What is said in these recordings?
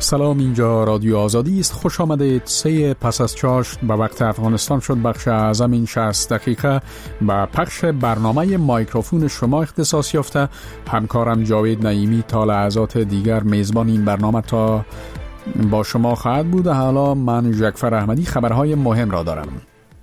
سلام، اینجا رادیو آزادی است. خوش آمدید. 3 پس از چاشت به وقت افغانستان شد بخش اعظم این 60 دقیقه به پخش برنامه مایکروفون شما اختصاص یافته. همکارم جاوید نعیمی تا لحظات دیگر میزبان این برنامه تا با شما خواهد بود. حالا من جعفر احمدی خبرهای مهم را دارم.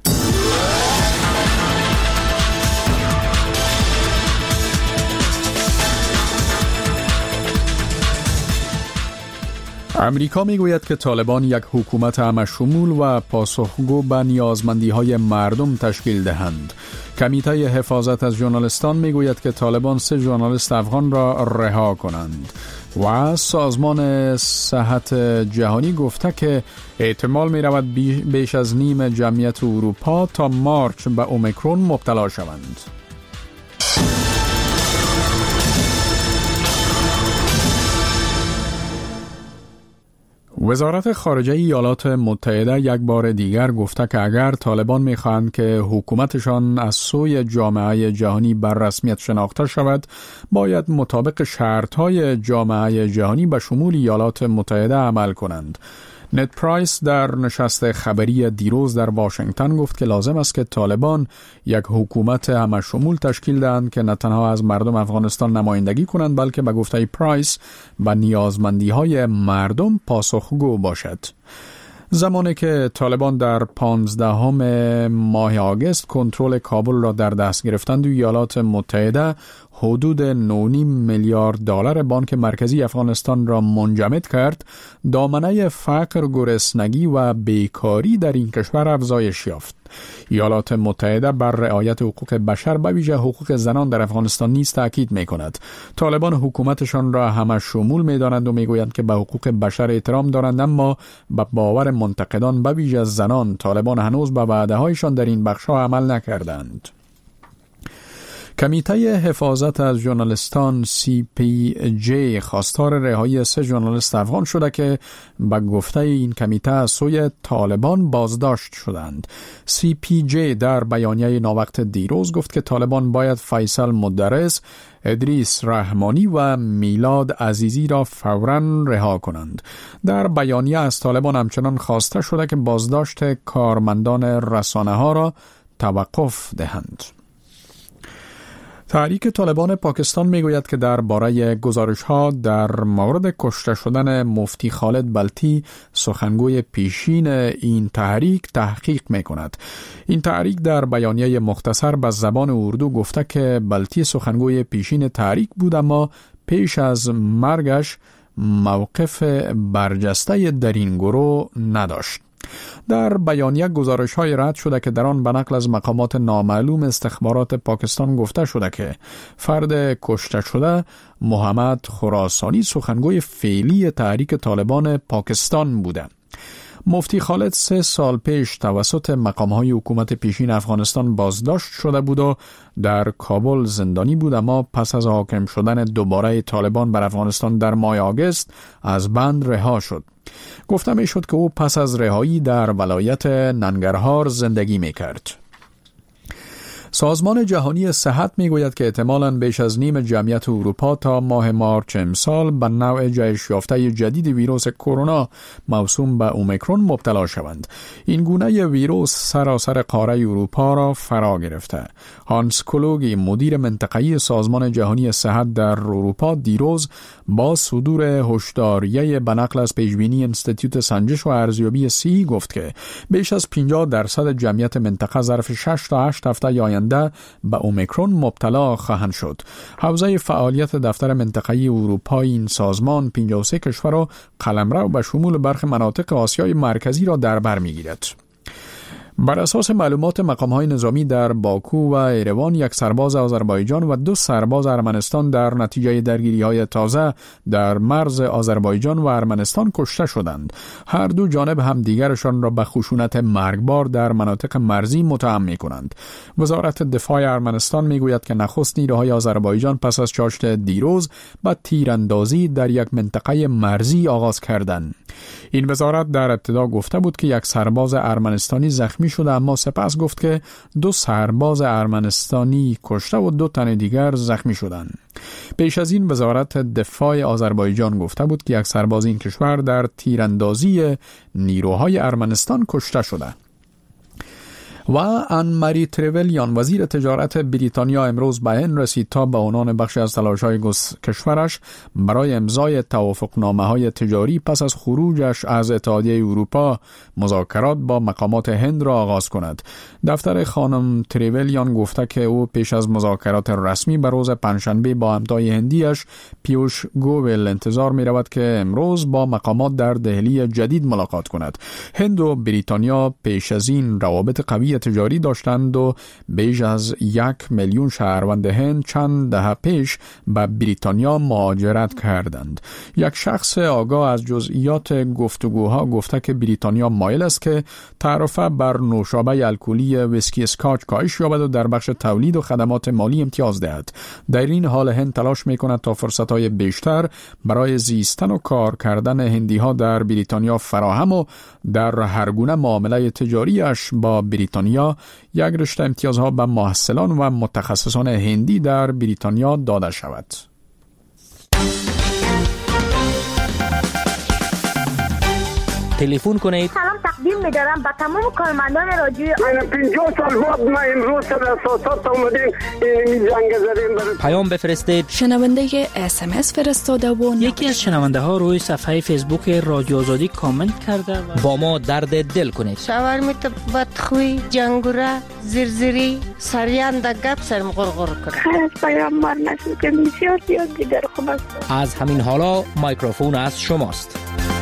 امریکا میگوید که طالبان یک حکومت همه‌شمول و پاسخگو به نیازمندی‌های مردم تشکیل دهند. کمیته حفاظت از ژورنالیستان میگوید که طالبان 3 ژورنالیست افغان را رها کنند و سازمان صحت جهانی گفته که احتمال می‌رود بیش از نیم جمعیت اروپا تا مارچ به اومیکرون مبتلا شوند. وزارت خارجه ایالات متحده یک بار دیگر گفته که اگر طالبان می‌خواهند که حکومتشان از سوی جامعه جهانی بر رسمیت شناخته شود، باید مطابق شرط‌های جامعه جهانی به شمول ایالات متحده عمل کنند. نت پرایس در نشست خبری دیروز در واشنگتن گفت که لازم است که طالبان یک حکومت همه‌شمول تشکیل دهند که نه تنها از مردم افغانستان نمایندگی کنند بلکه به گفته پرایس به نیازمندی‌های مردم پاسخگو باشد. زمانی که طالبان در 15 ماه آگوست کنترل کابل را در دست گرفتند، ایالات متحده حدود 9.5 میلیارد دلار بانک مرکزی افغانستان را منجمد کرد. دامنه فقر، گرسنگی و بیکاری در این کشور افزایش یافت. ایالات متحده بر رعایت حقوق بشر به ویژه حقوق زنان در افغانستان نیز تاکید می‌کند. طالبان حکومتشان را همه شمول می‌دانند و می‌گویند که به حقوق بشر احترام دارند، اما به باور منتقدان به ویژه زنان طالبان هنوز به وعده‌هایشان در این بخش‌ها عمل نکردند. کمیته حفاظت از ژورنالیستان CPJ خواستار رهایی 3 ژورنالیست افغان شده که به گفته این کمیته از سوی طالبان بازداشت شدند. CPJ در بیانیه ناوقت دیروز گفت که طالبان باید فیصل مدرس، ادریس رحمانی و میلاد عزیزی را فوراً رها کنند. در بیانیه از طالبان همچنان خواسته شده که بازداشت کارمندان رسانه‌ها را توقف دهند. تحریک طالبان پاکستان میگوید که درباره گزارش‌ها در مورد کشته شدن مفتی خالد بلتی سخنگوی پیشین این تحریک تحقیق میکند. این تحریک در بیانیه مختصر به زبان اردو گفته که بلتی سخنگوی پیشین تحریک بود، اما پیش از مرگش موقف برجسته در این گروه نداشت. در بیانیه گزارش‌های رد شده که در آن به نقل از مقامات نامعلوم استخبارات پاکستان گفته شده که فرد کشته شده محمد خراسانی سخنگوی فعلی تحریک طالبان پاکستان بوده. مفتی خالد 3 سال پیش توسط مقام‌های حکومت پیشین افغانستان بازداشت شده بود و در کابل زندانی بود، اما پس از حاکم شدن دوباره طالبان بر افغانستان در ماه آگوست از بند رها شد. گفته می شد که او پس از رهایی در ولایت ننگرهار زندگی می کرد. سازمان جهانی صحت می گوید که احتمالاً بیش از نیم جمعیت اروپا تا ماه مارچ امسال به نوع جهش یافته جدید ویروس کرونا موسوم به اومیکرون مبتلا شوند. این گونه ویروس سراسر قاره اروپا را فرا گرفته. هانس کلوگی مدیر منطقه‌ای سازمان جهانی صحت در اروپا دیروز با صدور هشداریه به نقل از پیشبینی انستیتوت سنجش و ارزیابی سی گفت که بیش از 50% جمعیت منطقه ظرف 6 تا 8 هفته آینده به اومیکرون مبتلا خواهند شد. حوزه فعالیت دفتر منطقه‌ای اروپا این سازمان 53 کشور و قلمرو به شمول برخی مناطق آسیای مرکزی را در بر می‌گیرد. بر اساس معلومات مقام‌های نظامی در باکو و ایروان، 1 سرباز آذربایجان و 2 سرباز ارمنستان در نتیجه درگیری‌های تازه در مرز آذربایجان و ارمنستان کشته شدند. هر دو جانب هم دیگرشان را به خشونت مرگبار در مناطق مرزی متهم می‌کنند. وزارت دفاع ارمنستان می‌گوید که نخست نیروهای آذربایجان پس از چاشت دیروز با تیراندازی در یک منطقه مرزی آغاز کردند. این وزارت در ابتدا گفته بود که 1 سرباز ارمنستانی زخمی زخمی شده، اما سپس گفت که 2 سرباز ارمنستانی کشته و 2 تن دیگر زخمی شدند. پیش از این وزارت دفاع آذربایجان گفته بود که 1 سرباز این کشور در تیراندازی نیروهای ارمنستان کشته شده. و آن ماری تریولیان وزیر تجارت بریتانیا امروز به این رسید تا به عنوان بخشی از تلاش‌های کشورش برای امضای توافقنامه‌های تجاری پس از خروجش از اتحادیه اروپا مذاکرات با مقامات هند را آغاز کند. دفتر خانم تریولیان گفته که او پیش از مذاکرات رسمی به روز پنجشنبه با همتای هندیش پیوش گویل انتظار می رود که امروز با مقامات در دهلی جدید ملاقات کند. هند و بریتانیا پیش از این روابط قوی تجاری داشتند و بیش از 1 میلیون شهروند هند چند دهه پیش به بریتانیا مهاجرت کردند. یک شخص آگاه از جزئیات گفتگوها گفته که بریتانیا مایل است که تعرفه بر نوشابه الکلی ویسکی اسکاچ کاهش یابد و در بخش تولید و خدمات مالی امتیاز دهد. در این حال هند تلاش می‌کند تا فرصت‌های بیشتر برای زیستن و کار کردن هندی‌ها در بریتانیا فراهم و در هر گونه معامله تجاریش با بریتانیا یک رشته امتیازها به محصلان و متخصصان هندی در بریتانیا داده شود. تلفن کنید. سلام تقدیم می‌دارم به تمام کارمندان رادیو. من 50 سال بعد ما امروز سر اساسات اومدیم این جنگ زدیم. پیام بفرستید. شنونده SMS فرستاده و یکی از شنونده ها روی صفحه فیسبوک رادیو آزادی کامنت کرده و با ما درد دل کنید. شاورمیت بدخوی جنگوره زرزری سریان در گپ سرم غرغر کنه. خیلی پیامبر نشد که بسیار زیاد دیگر خوب است. از همین حالا میکروفون از شماست.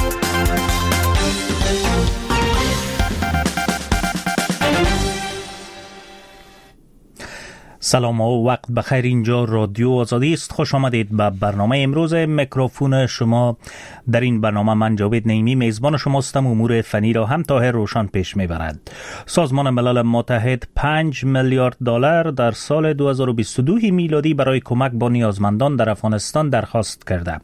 سلام و وقت بخیر. اینجا رادیو آزادی است. خوش آمدید به برنامه امروز میکروفون شما. در این برنامه من جاوید نعیمی میزبان شماستم. امور فنی را هم طاهر روشن پیش میبرد. سازمان ملل متحد 5 میلیارد دلار در سال 2022 میلادی برای کمک با نیازمندان در افغانستان درخواست کرده.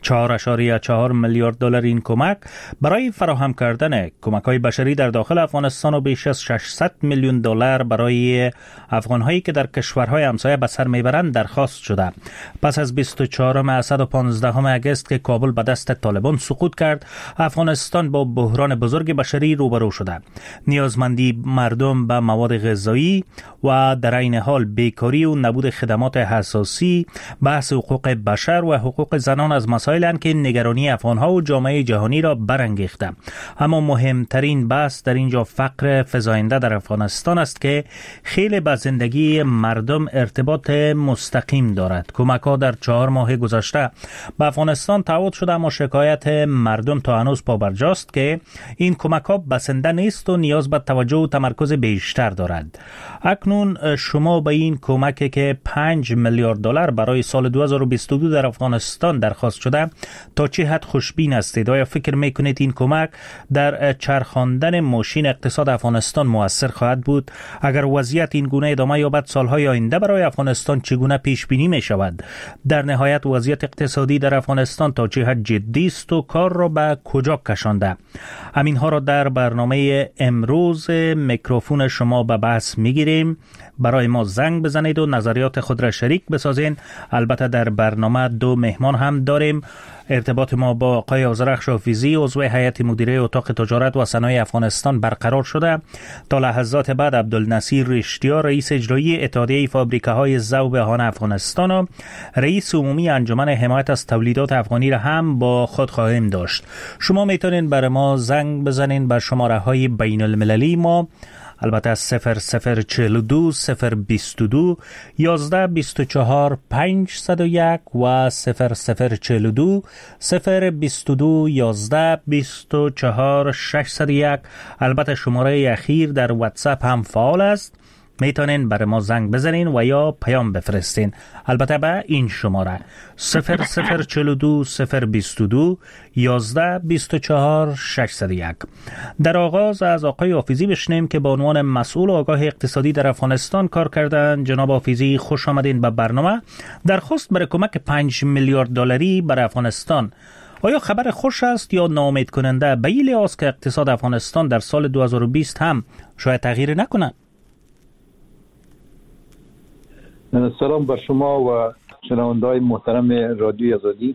4.4 میلیارد دلار این کمک برای فراهم کردن کمک‌های بشری در داخل افغانستان و بیش از 600 میلیون دلار برای افغان‌هایی که در کشورهای همسایه به سر میبرند درخواست شده. پس از 24 اسد و 15 اگست که کابل به دست طالبان سقوط کرد، افغانستان با بحران بزرگ بشری روبرو شده. نیازمندی مردم به مواد غذایی و در عین حال بیکاری و نبود خدمات اساسی، بحث حقوق بشر و حقوق زنان از مسائلی که نگرانی افغانها و جامعه جهانی را برانگیخته. اما مهمترین بحث در اینجا فقر فزاینده در افغانستان است که خیلی به زندگی مردم ارتباط مستقیم دارد. کمک‌ها در 4 ماه گذشته به افغانستان تعهد شده، اما شکایت مردم تا هنوز پابرجاست که این کمک‌ها بسنده نیست و نیاز به توجه و تمرکز بیشتر دارد. اکنون شما به این کمکی که 5 میلیارد دلار برای سال 2022 در افغانستان درخواست شده تا چه حد خوشبین هستید؟ آیا فکر میکنید این کمک در چرخاندن ماشین اقتصاد افغانستان مؤثر خواهد بود؟ اگر وضعیت این گونه ادامه یابد، سالهای آینده برای افغانستان چگونه پیش بینی می شود؟ در نهایت وضعیت اقتصادی در افغانستان تا چه حد جدی است و کار را به کجا کشانده؟ همینها را در برنامه امروز میکروفون شما به بحث میگیریم. برای ما زنگ بزنید و نظریات خود را شریک بسازین. البته در برنامه 2 مهمان هم داریم. ارتباط ما با آقای آذرخش حافظی عضو هیئت مدیره اتاق تجارت و صنایع افغانستان برقرار شده. تا لحظات بعد عبدالنصیر رشتیا رئیس اجرایی اتحادیه فابریکه‌های ذوب آهن افغانستان و رئیس عمومی انجمن حمایت از تولیدات افغانی را هم با خود خواهیم داشت. شما میتونین برای ما زنگ بزنین بر شماره‌های بین المللی ما، البته 0042 022 11 24 501 و 0042 022 11 24 601. البته شماره اخیر در واتساپ هم فعال است. میتونین برای ما زنگ بزنین و یا پیام بفرستین. البته به این شماره 0042 022 11 24 601. در آغاز از آقای حافظی بشنیم که به عنوان مسئول آگاه اقتصادی در افغانستان کار کردن. جناب حافظی خوش آمدین به برنامه. درخواست برای کمک 5 میلیارد دلاری برای افغانستان آیا خبر خوش است یا ناامید کننده به این لحاظ که اقتصاد افغانستان در سال 2020 هم شاید تغییر نکنه؟ سلام بر شما و شنونده‌های محترم رادیوی آزادی.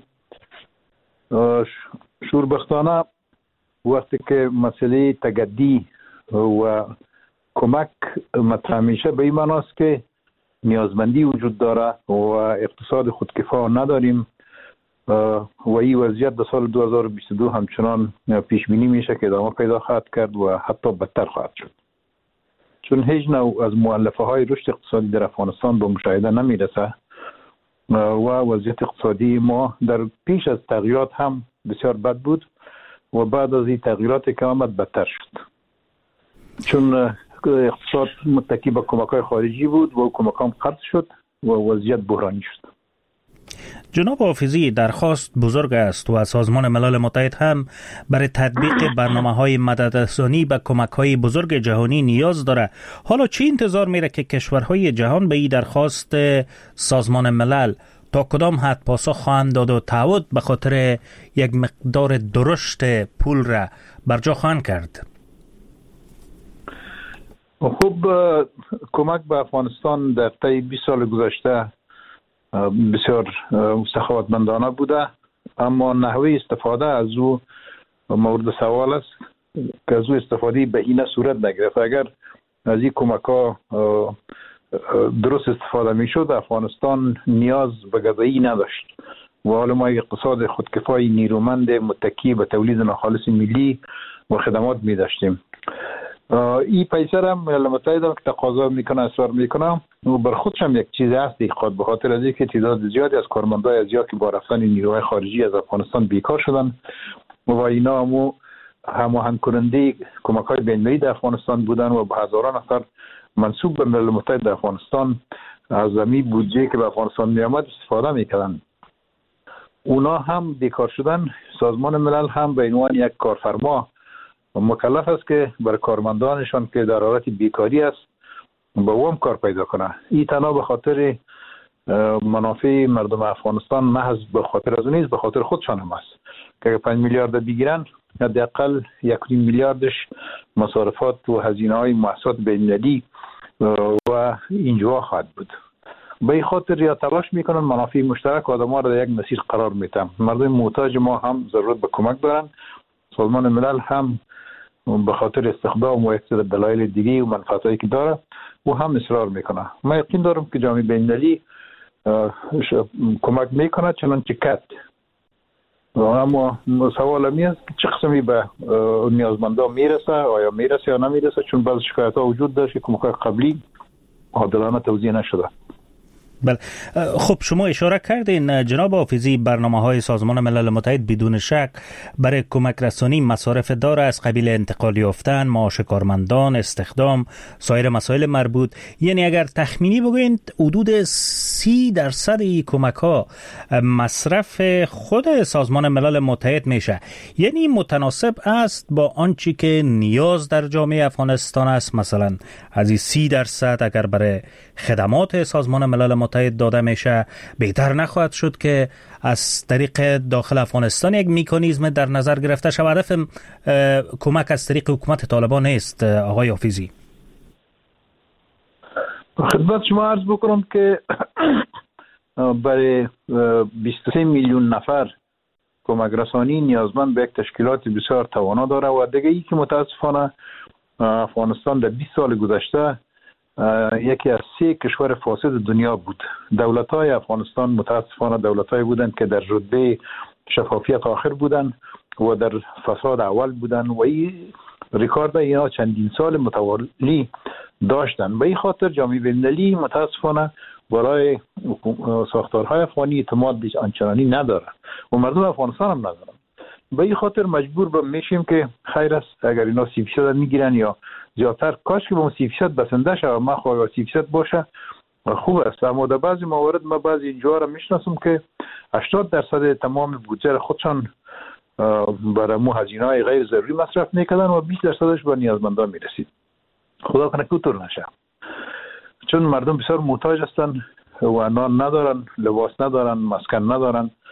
شوربختانه وقتی که مسئله تجدی و کمک مطرح میشه به این معناست که نیازمندی وجود داره و اقتصاد خودکفا نداریم و این وضعیت در سال 2022 همچنان پیش بینی میشه که ادامه پیدا خواهد کرد و حتی بدتر خواهد شد، چون هیچ نوع از مؤلفه های رشد اقتصادی در افغانستان به مشاهده نمیرسه و وضعیت اقتصادی ما در پیش از تغییرات هم بسیار بد بود و بعد از این تغییرات که آمد بدتر شد، چون اقتصاد متکی به کمک‌های خارجی بود و کمک‌ها قطع شد و وضعیت بحرانی شد. جناب حافظی، درخواست بزرگ است و سازمان ملل متحد هم برای تطبیق برنامه‌های مددرسانی به کمک‌های بزرگ جهانی نیاز داره. حالا چی انتظار میره که کشورهای جهان به این درخواست سازمان ملل تا کدام حد پاسخ خواهند داد و تعهد به خاطر یک مقدار درشت پول را بر جا خواهند کرد؟ خب کمک به افغانستان در طی 20 سال گذشته بسیار سخاوتمندانه بوده، اما نحوه استفاده از او مورد سوال است که از او استفاده به این صورت نگرفت. اگر از این کمک ها درست استفاده می شد افغانستان نیاز به غذایی نداشت و حالا ما اقتصاد خودکفای نیرومند متکی به تولید ناخالص ملی و خدمات می داشتیم. این پیسه را ملل متحد که تقاضا میکنه اصرار میکنه و بر خودش هم یک چیز هست خود به خاطر از اینکه تعداد زیادی از کارمندای ازیا که با رفتن نیروهای خارجی از افغانستان بیکار شدن و اینا هماهنگ کننده کمک‌های بین‌المللی در افغانستان بودن و به هزاران نفر منسوب به ملل متحد در افغانستان از این بودجه که به افغانستان میآمد استفاده میکردن. اونا هم بیکار شدن. سازمان ملل هم به عنوان یک کارفرما مکلف است که برای کارمندانشان که در حالت بیکاری است با اوم کار پیدا کنه. این تنها به خاطر منافع مردم افغانستان محض به خاطر از نیست، به خاطر خودشان هم است که 5 میلیارد بگیرن حداقل 1.5 میلیاردش مصارفات و هزینه‌های مؤسسات بین‌المللی و اینجا خواهد بود. به این خاطر یا تلاش میکنن منافع مشترک آدم‌ها را در یک مسیر قرار میدن. مردم محتاج ما هم ضرورت به کمک دارن. سازمان ملل هم به خاطر استخدام و یک دلایل دیگه و منفعتایی که داره او هم اصرار میکنه. من یقین دارم که جامعه بین‌المللی کمک میکنه چنانچه کرد. اما سوال می است که چه قسمی به نیازمندا میرسه، آیا میرسه یا نمیرسه، چون بعض شکایت ها وجود داشت که کمک‌های قبلی عادلانه توزیع نشده. بله، خب شما اشاره کردین جناب حافظی برنامه‌های سازمان ملل متحد بدون شک برای کمک رسانی مصارف داره از قبیل انتقال یافتن، معاش کارمندان، استخدام، سایر مسائل مربوط. یعنی اگر تخمینی بگویید حدود 30% این کمک‌ها مصرف خود سازمان ملل متحد میشه. یعنی متناسب است با آنچه که نیاز در جامعه افغانستان است. مثلا از این 30% اگر برای خدمات سازمان ملل متحد داده میشه، بهتر نخواهد شد که از طریق داخل افغانستان یک مکانیزم در نظر گرفته شود؟ هدف کمک از طریق حکومت طالبان نیست آقای حافظی. خدمت شما عرض بکنم که برای 23 میلیون نفر کمک رسانی نیازمند به یک تشکیلات بسیار توانا داره و دیگه ای که متاسفانه افغانستان در 20 سال گذشته یکی از 3 کشور فاسد دنیا بود. دولت‌های افغانستان متاسفانه دولت‌های بودند که در رتبه شفافیت آخر بودند و در فساد اول بودند و این ریکارد اینا چندین سال متوالی داشتند. به این خاطر جامعه بین‌المللی متاسفانه برای ساختارهای افغانی اعتماد بیش آنچنانی نداره و مردم افغانستان هم ندارن. به این خاطر مجبور میشیم که خیر است اگر اینا 30% میگیرن یا زیادتر، کاش که با 30% بسنده شد. من خواهی 30% باشه خوب است، اما در بعضی موارد ما بعضی اینجا را میشناسم که 80% تمام بودجه خودشان برای مو هزینه‌های غیر ضروری مصرف میکردن و 20%ش به نیازمندان میرسید. خدا کنه که طور نشه، چون مردم بسیار محتاج هستن و نان ندارن، لباس ندارن، مسکن ندارن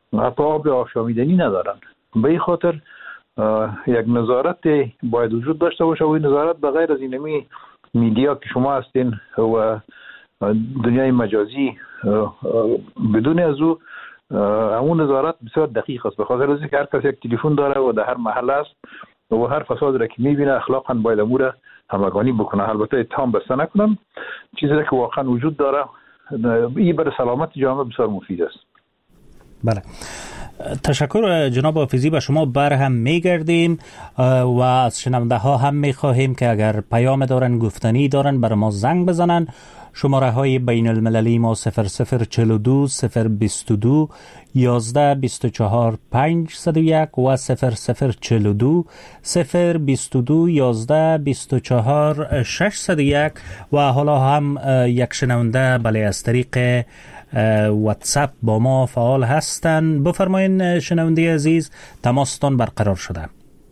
حتی آب آشامیدنی ندارن. به این خاطر یک نظارت باید وجود داشته باشه و این نظارت بغیر از اینمی میدیا که شما هستین و دنیای مجازی بدون از او همون نظارت بسیار دقیق است، به خاطر از اینکه هر کس یک تلفن داره و در هر محل است و هر فساد را که میبینه اخلاقا باید امور همگانی بکنه. البته اتهام بسته نکنم، چیزی که واقعا وجود داره این برای سلامت جامعه بسیار مفید است. بله، تشکر جناب حافظی. به شما بر هم میگردیم و از شنونده ها هم میخواهیم که اگر پیام دارن، گفتنی دارن، بر ما زنگ بزنن. شماره های بین المللی ما 0042 022 11 24 501 و 0042 022 11 24 601 و حالا هم یک شنونده بله از طریق واتساپ با ما فعال هستن. بفرمایین شنونده عزیز، تماستان برقرار شده.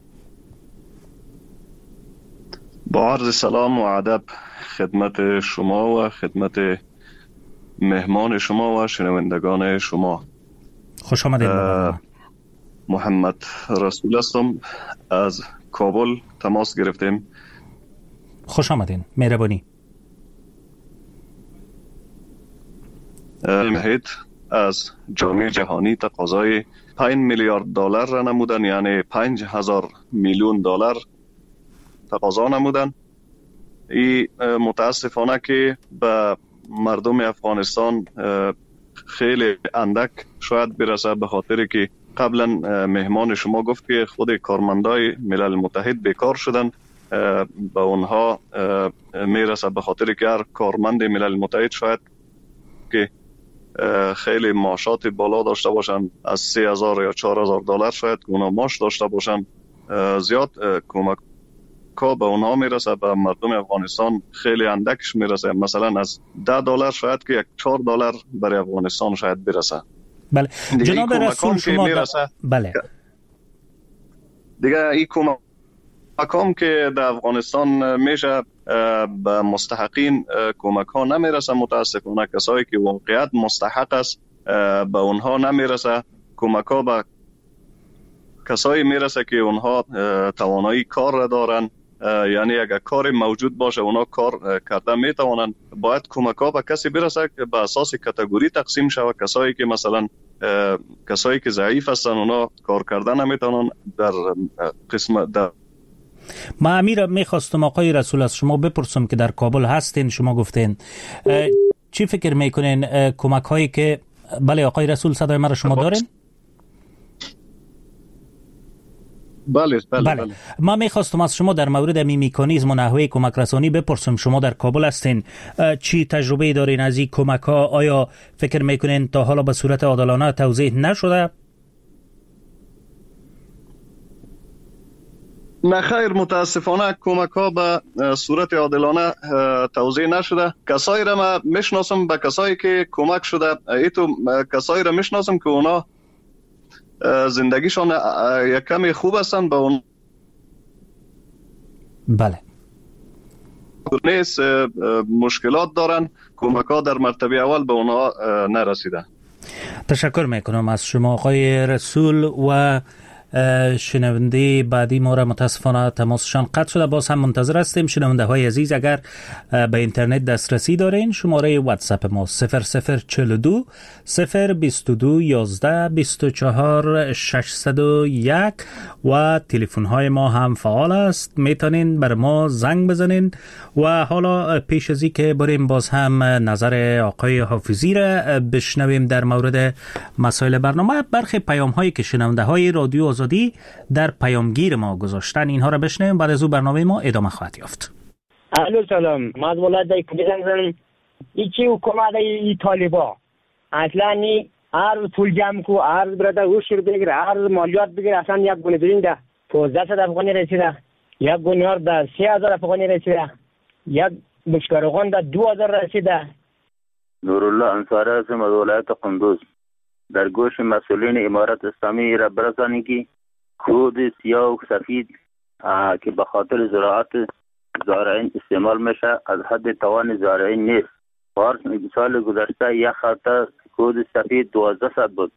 با عرض سلام و ادب خدمت شما و خدمت مهمان شما و شنوندگان شما. خوش آمدید. محمد رسول هستم، از کابل تماس گرفتیم. خوش آمدین، مهربانی. هیت از جامعه جهانی تقاضای 5 میلیارد دلار را نمودن، یعنی 5000 میلیون دلار تقاضا نمودن. این متاسفانه که به مردم افغانستان خیلی اندک شاید برسه، به خاطر که قبلا مهمان شما گفت که خود کارمندای ملل متحد بیکار شدن. به اونها میرسه به خاطر که هر کارمند ملل متحد شاید که خیلی معاشات بالا داشته باشن، از 3000 یا 4000 دلار شاید اونا معاش داشته باشن، زیاد کمک که به اونها میرسه. به مردم افغانستان خیلی اندکش میرسه، مثلا از 10 دلار شاید که 4 دلار برای افغانستان شاید برسه. بله جناب رسول شما بله دیگه این کمکام که در افغانستان میشه به مستحقین کمک ها نمیرسه. متاسفانه کسایی که واقعیت مستحق است به اونها نمیرسه. کمک ها به کسایی میرسه که اونها توانایی کار را دارن، یعنی اگر کار موجود باشه اونا کار کرده میتوانن. باید کمک ها به کسی برسه که به اساس کاتگوری تقسیم شود. کسایی که مثلا کسایی که ضعیف هستن اونا کار کردن نمیتونن. در قسم در ما امیر میخواستم آقای رسول از شما بپرسم که در کابل هستین، شما گفتین چی فکر میکنین کمک هایی که بله آقای رسول صدای ما را شما دارین؟ بله. ما میخواستم از شما در مورد میکانیزم و نحوه کمک رسانی بپرسم. شما در کابل هستین، چی تجربه دارین از این کمک ها؟ آیا فکر میکنین تا حالا به صورت عادلانه توزیع نشده؟ نه خیر، متاسفانه کمک ها به صورت عادلانه توزیع نشده. کسایی را من میشناسم، به کسایی که کمک شده ایتو کسایی را میشناسم که اونا زندگیشان یک کمی خوب هستن، به اون بله نیست مشکلات دارن. کمک ها در مرتبه اول به اونا نرسیده. تشکر میکنم از شما آقای رسول. و شنونده بعدی ما را متاسفانه تماسشان قطع شده، باز هم منتظر هستیم. شنونده های عزیز اگر به اینترنت دسترسی دارین، شماره واتساپ ما 0042 022 11 24 601 و تلفن های ما هم فعال است، میتونین بر ما زنگ بزنین. و حالا پیش از این که بریم باز هم نظر آقای حافظی را بشنویم در مورد مسائل برنامه، برخی پیام هایی که شنونده های رادیو آزادی در پیامگیر ما گذاشتن اینها را بشنویم، بعد از او برنامه ما ادامه خواهد یافت. الو سلام، ما از ولایت کردستان. ایچی حکومت ای طالبا اصلا نی هر پول جمع کو، هر برده روش بگیره، هر مالیات بگیره. اصلا یک گونه درین ده 1500 افغانی رسیده، یک گونیار ده 3000 افغانی رسیده، یک بشکارغان ده 2000 رسیده. نورالله انصاری هستم از ولایت قندوز. در گوش مسئولین امارت اسلامی را برسانی که کود سیاه و سفید که به خاطر زراعت زارعین استعمال میشه از حد توان زارعین نیست. پارس سال گذشته یک خطه کود سفید 1200 بود،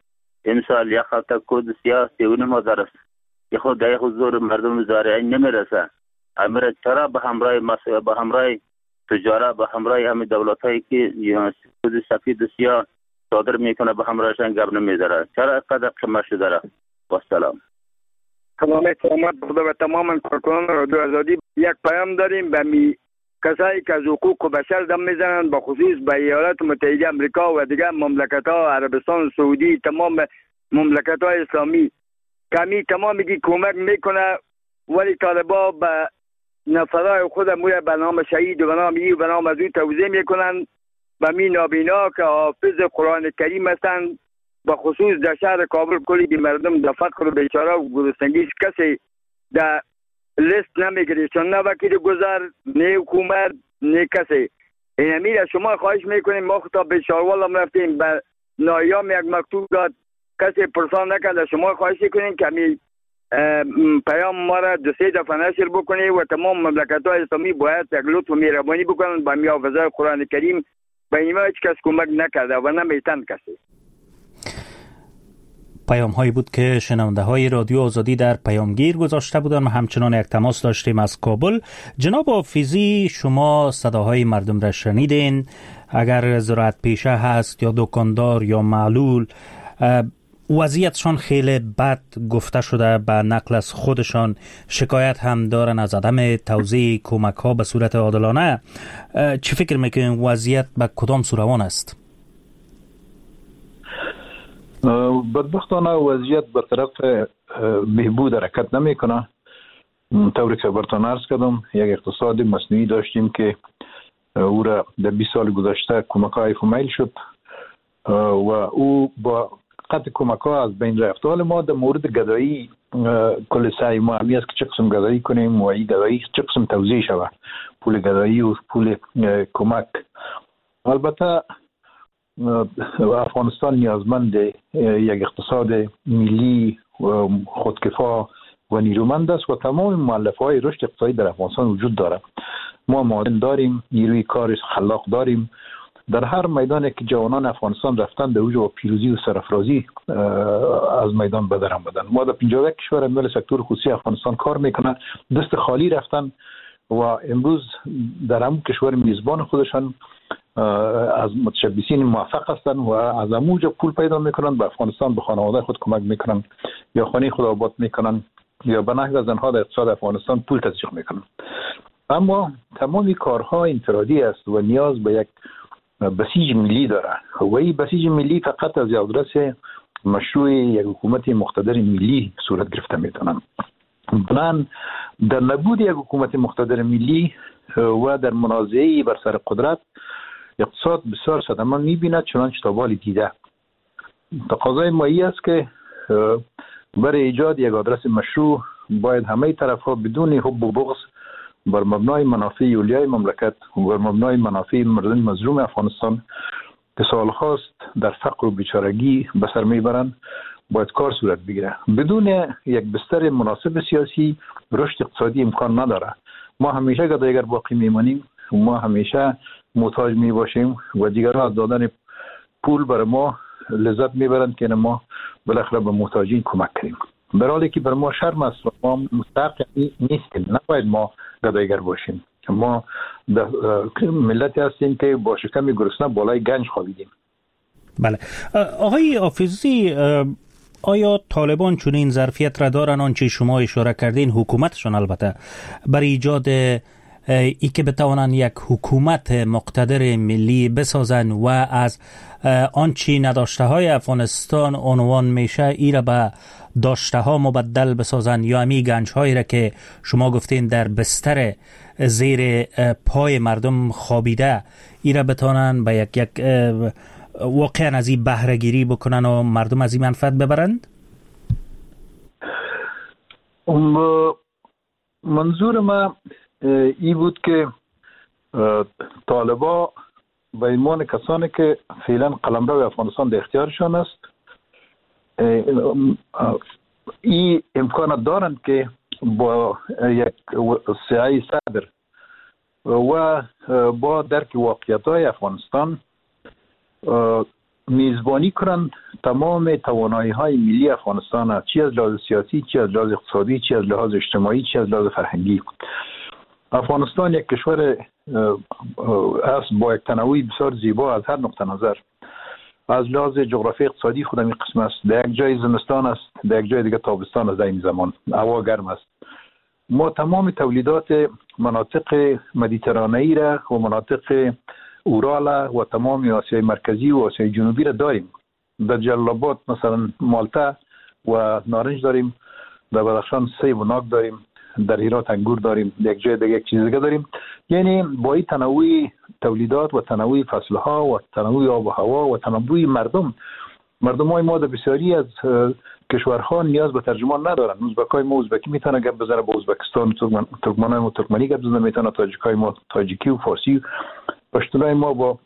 امسال یک هفته کود سیاسی و نمادر است که خود در حضور مردم زارعی نمیرسه. امیر چرا به همراه تجارت به همراه همه دولت هایی که کود سفید و سیاه صادر میکنه به همراهشان گپ نمیداره؟ چرا قدر قیمت شده داره؟ با سلام. تمام احترامات به تمام کارکنان رادیو آزادی. یک پیام داریم به کسایی که از حقوق بشر دم میزنن، به خصوص به ایالات متحده آمریکا و دیگر مملکت ها، عربستان سعودی، تمام مملکت های اسلامی کمی تمامی کمک میکنه، ولی طالبا به نفرای خود موی به نام شهید و به نام ای و به نام از او توضیح میکنن به می نابینا که حافظ قرآن کریم هستند. به خصوص در شهر کابل کلی مردم در فقر و بیچاره و گرسنگی کسی در لیست نمیگیره، چون نه وکیل گذر، نه حکومت، نه کسی. این امیر شما خواهش میکنیم، ما خطاب به شاروال هم رفتیم، به نایام یک مکتوب داد، کسی پرسان نکرده. شما خواهش میکنیم که همین پیام ما را 2-3 دفعه نشر بکنی و تمام مملکت های اسلامی باید یک لطف و مهربانی بکنن با می حافظه قرآن کریم. به اینما هیچ کس کمک نکرده و نمیتن کسی. پیام هایی بود که شنونده های رادیو آزادی در پیامگیر گذاشته بودن و همچنان یک تماس داشتیم از کابل. جناب حافظی، شما صداهای مردم را شنیدین. اگر زراعت پیشه هست یا دکاندار یا معلول، وضعیتشان خیلی بد گفته شده، به نقل از خودشان شکایت هم دارن از عدم توزیع کمک ها به صورت عادلانه. چی فکر میکنین وضعیت به کدام سو روان است؟ بدبختانه وضعیت به طرف بهبود حرکت نمیکنه. طوری که براتون عرض کردم، یک اقتصاد مصنوعی داشتیم که او را در 20 سال گذشته کمک های فامیل شد و او با قطع کمک ها از بین رفت. حالا ما در مورد گدایی کل سعی ما همی است که چه قسم گدایی کنیم و این گدایی چه قسم توزیع شود، پول گدایی و پول کمک. البته افغانستان نیازمند یک اقتصاد ملی خودکفا و نیرومند است و تمام مؤلفه های رشد اقتصادی در افغانستان وجود دارد. ما معادن داریم، نیروی کار خلاق داریم. در هر میدانی که جوانان افغانستان رفتن در اوج و پیروزی و سرافرازی از میدان به در آمدن. ما در 51 کشور امیال سکتور خصوصی افغانستان کار میکنن، دست خالی رفتن و امروز در همون کشور میزبان خودشان از متشبثین موفق هستند و از اموج پول پیدا میکنن، به افغانستان به خانواده خود کمک میکنن یا خانه خود آباد میکنن یا به نحو زنها در اقتصاد افغانستان پول تزریق میکنن. اما تمامی کارها انفرادی است و نیاز به یک بسیج ملی داره و این بسیج ملی فقط از آدرس مشروع یک حکومت مقتدر ملی صورت گرفته میتونن. بنان در نبود یک حکومت مقتدر ملی و در منازعه بر سر قدرت اقتصاد بسیار صدمه میبیند، چنانچه تا بالی دیده. تقاضای ما این است که برای ایجاد یک آدرس مشروع باید همه طرف ها بدون حب و بغض بر مبنای منافع اولیای مملکت و بر مبنای منافع مردم مظلوم افغانستان که سالهاست در فقر و بیچارگی به سر میبرند باید کار صورت بگیره. بدون یک بستر مناسب سیاسی رشد اقتصادی امکان نداره. ما همیشه گدایگر باقی میمانیم و ما همیشه محتاج می باشیم و دیگران از دادن پول برای ما لذت میبرند که ما بالاخره به محتاجین کمک کنیم. در حالی که بر ما شرم است و ما مستحق نیستیم. نباید ما گدایگر باشیم. ما ملتی هستیم که با شکم گرسنه بالای گنج خوابیدیم. بله. آقای حافظی، آیا طالبان چون این ظرفیت را دارن آنچه شما اشاره کردین، حکومتشان البته، برای ایجاد ای که بتوانند یک حکومت مقتدر ملی بسازن و از آنچه نداشته های افغانستان عنوان میشه ای را به داشته ها مبدل بسازن یا امی گنج هایی را که شما گفتین در بستر زیر پای مردم خوابیده ای را بتوانند به یک واقعا از این بهره گیری بکنن و مردم از این منفعت ببرند؟ منظور ما ای بود که طالبا به ایمان کسانی که فعلا قلمرو افغانستان در اختیارشان است ای امکانات دارند که با یک سعی صدر و با درک واقعیت‌های افغانستان میزبانی کنند تمام توانایی های ملی افغانستان، چی از لحاظ سیاسی، چی از لحاظ اقتصادی، چی از لحاظ اجتماعی، چی از لحاظ فرهنگی. افغانستان یک کشور است با یک تنوع بسیار زیبا از هر نقطه نظر. از لحاظ جغرافی اقتصادی خودم این قسم است، در یک جای زمستان است، در یک جای دیگه تابستان است، این زمان هوا گرم است. ما تمام تولیدات مناطق مدیترانه‌ای را و مناطق اورال و تمام آسیای مرکزی و آسیای جنوبی را داریم. در جلال آباد مثلا مالته و نارنج داریم، در بدخشان سیب و ناک داریم، در هرات انگور داریم، در یک جای دیگه یک چیز دیگه داریم. یعنی با این تنوع تولیدات و تنوع فصلها و تنوع آب و هوا و تنوع مردمای ما در بسیاری از کشورها نیاز به ترجمان ندارن. ازبکای ما ازبکی میتونه گپ بزنه با ازبکستان، ترکمنای ما ترکمنی گپ بزنه میتونه، تاجیکای ما تاجیکی و فارسی، پشتونای ما با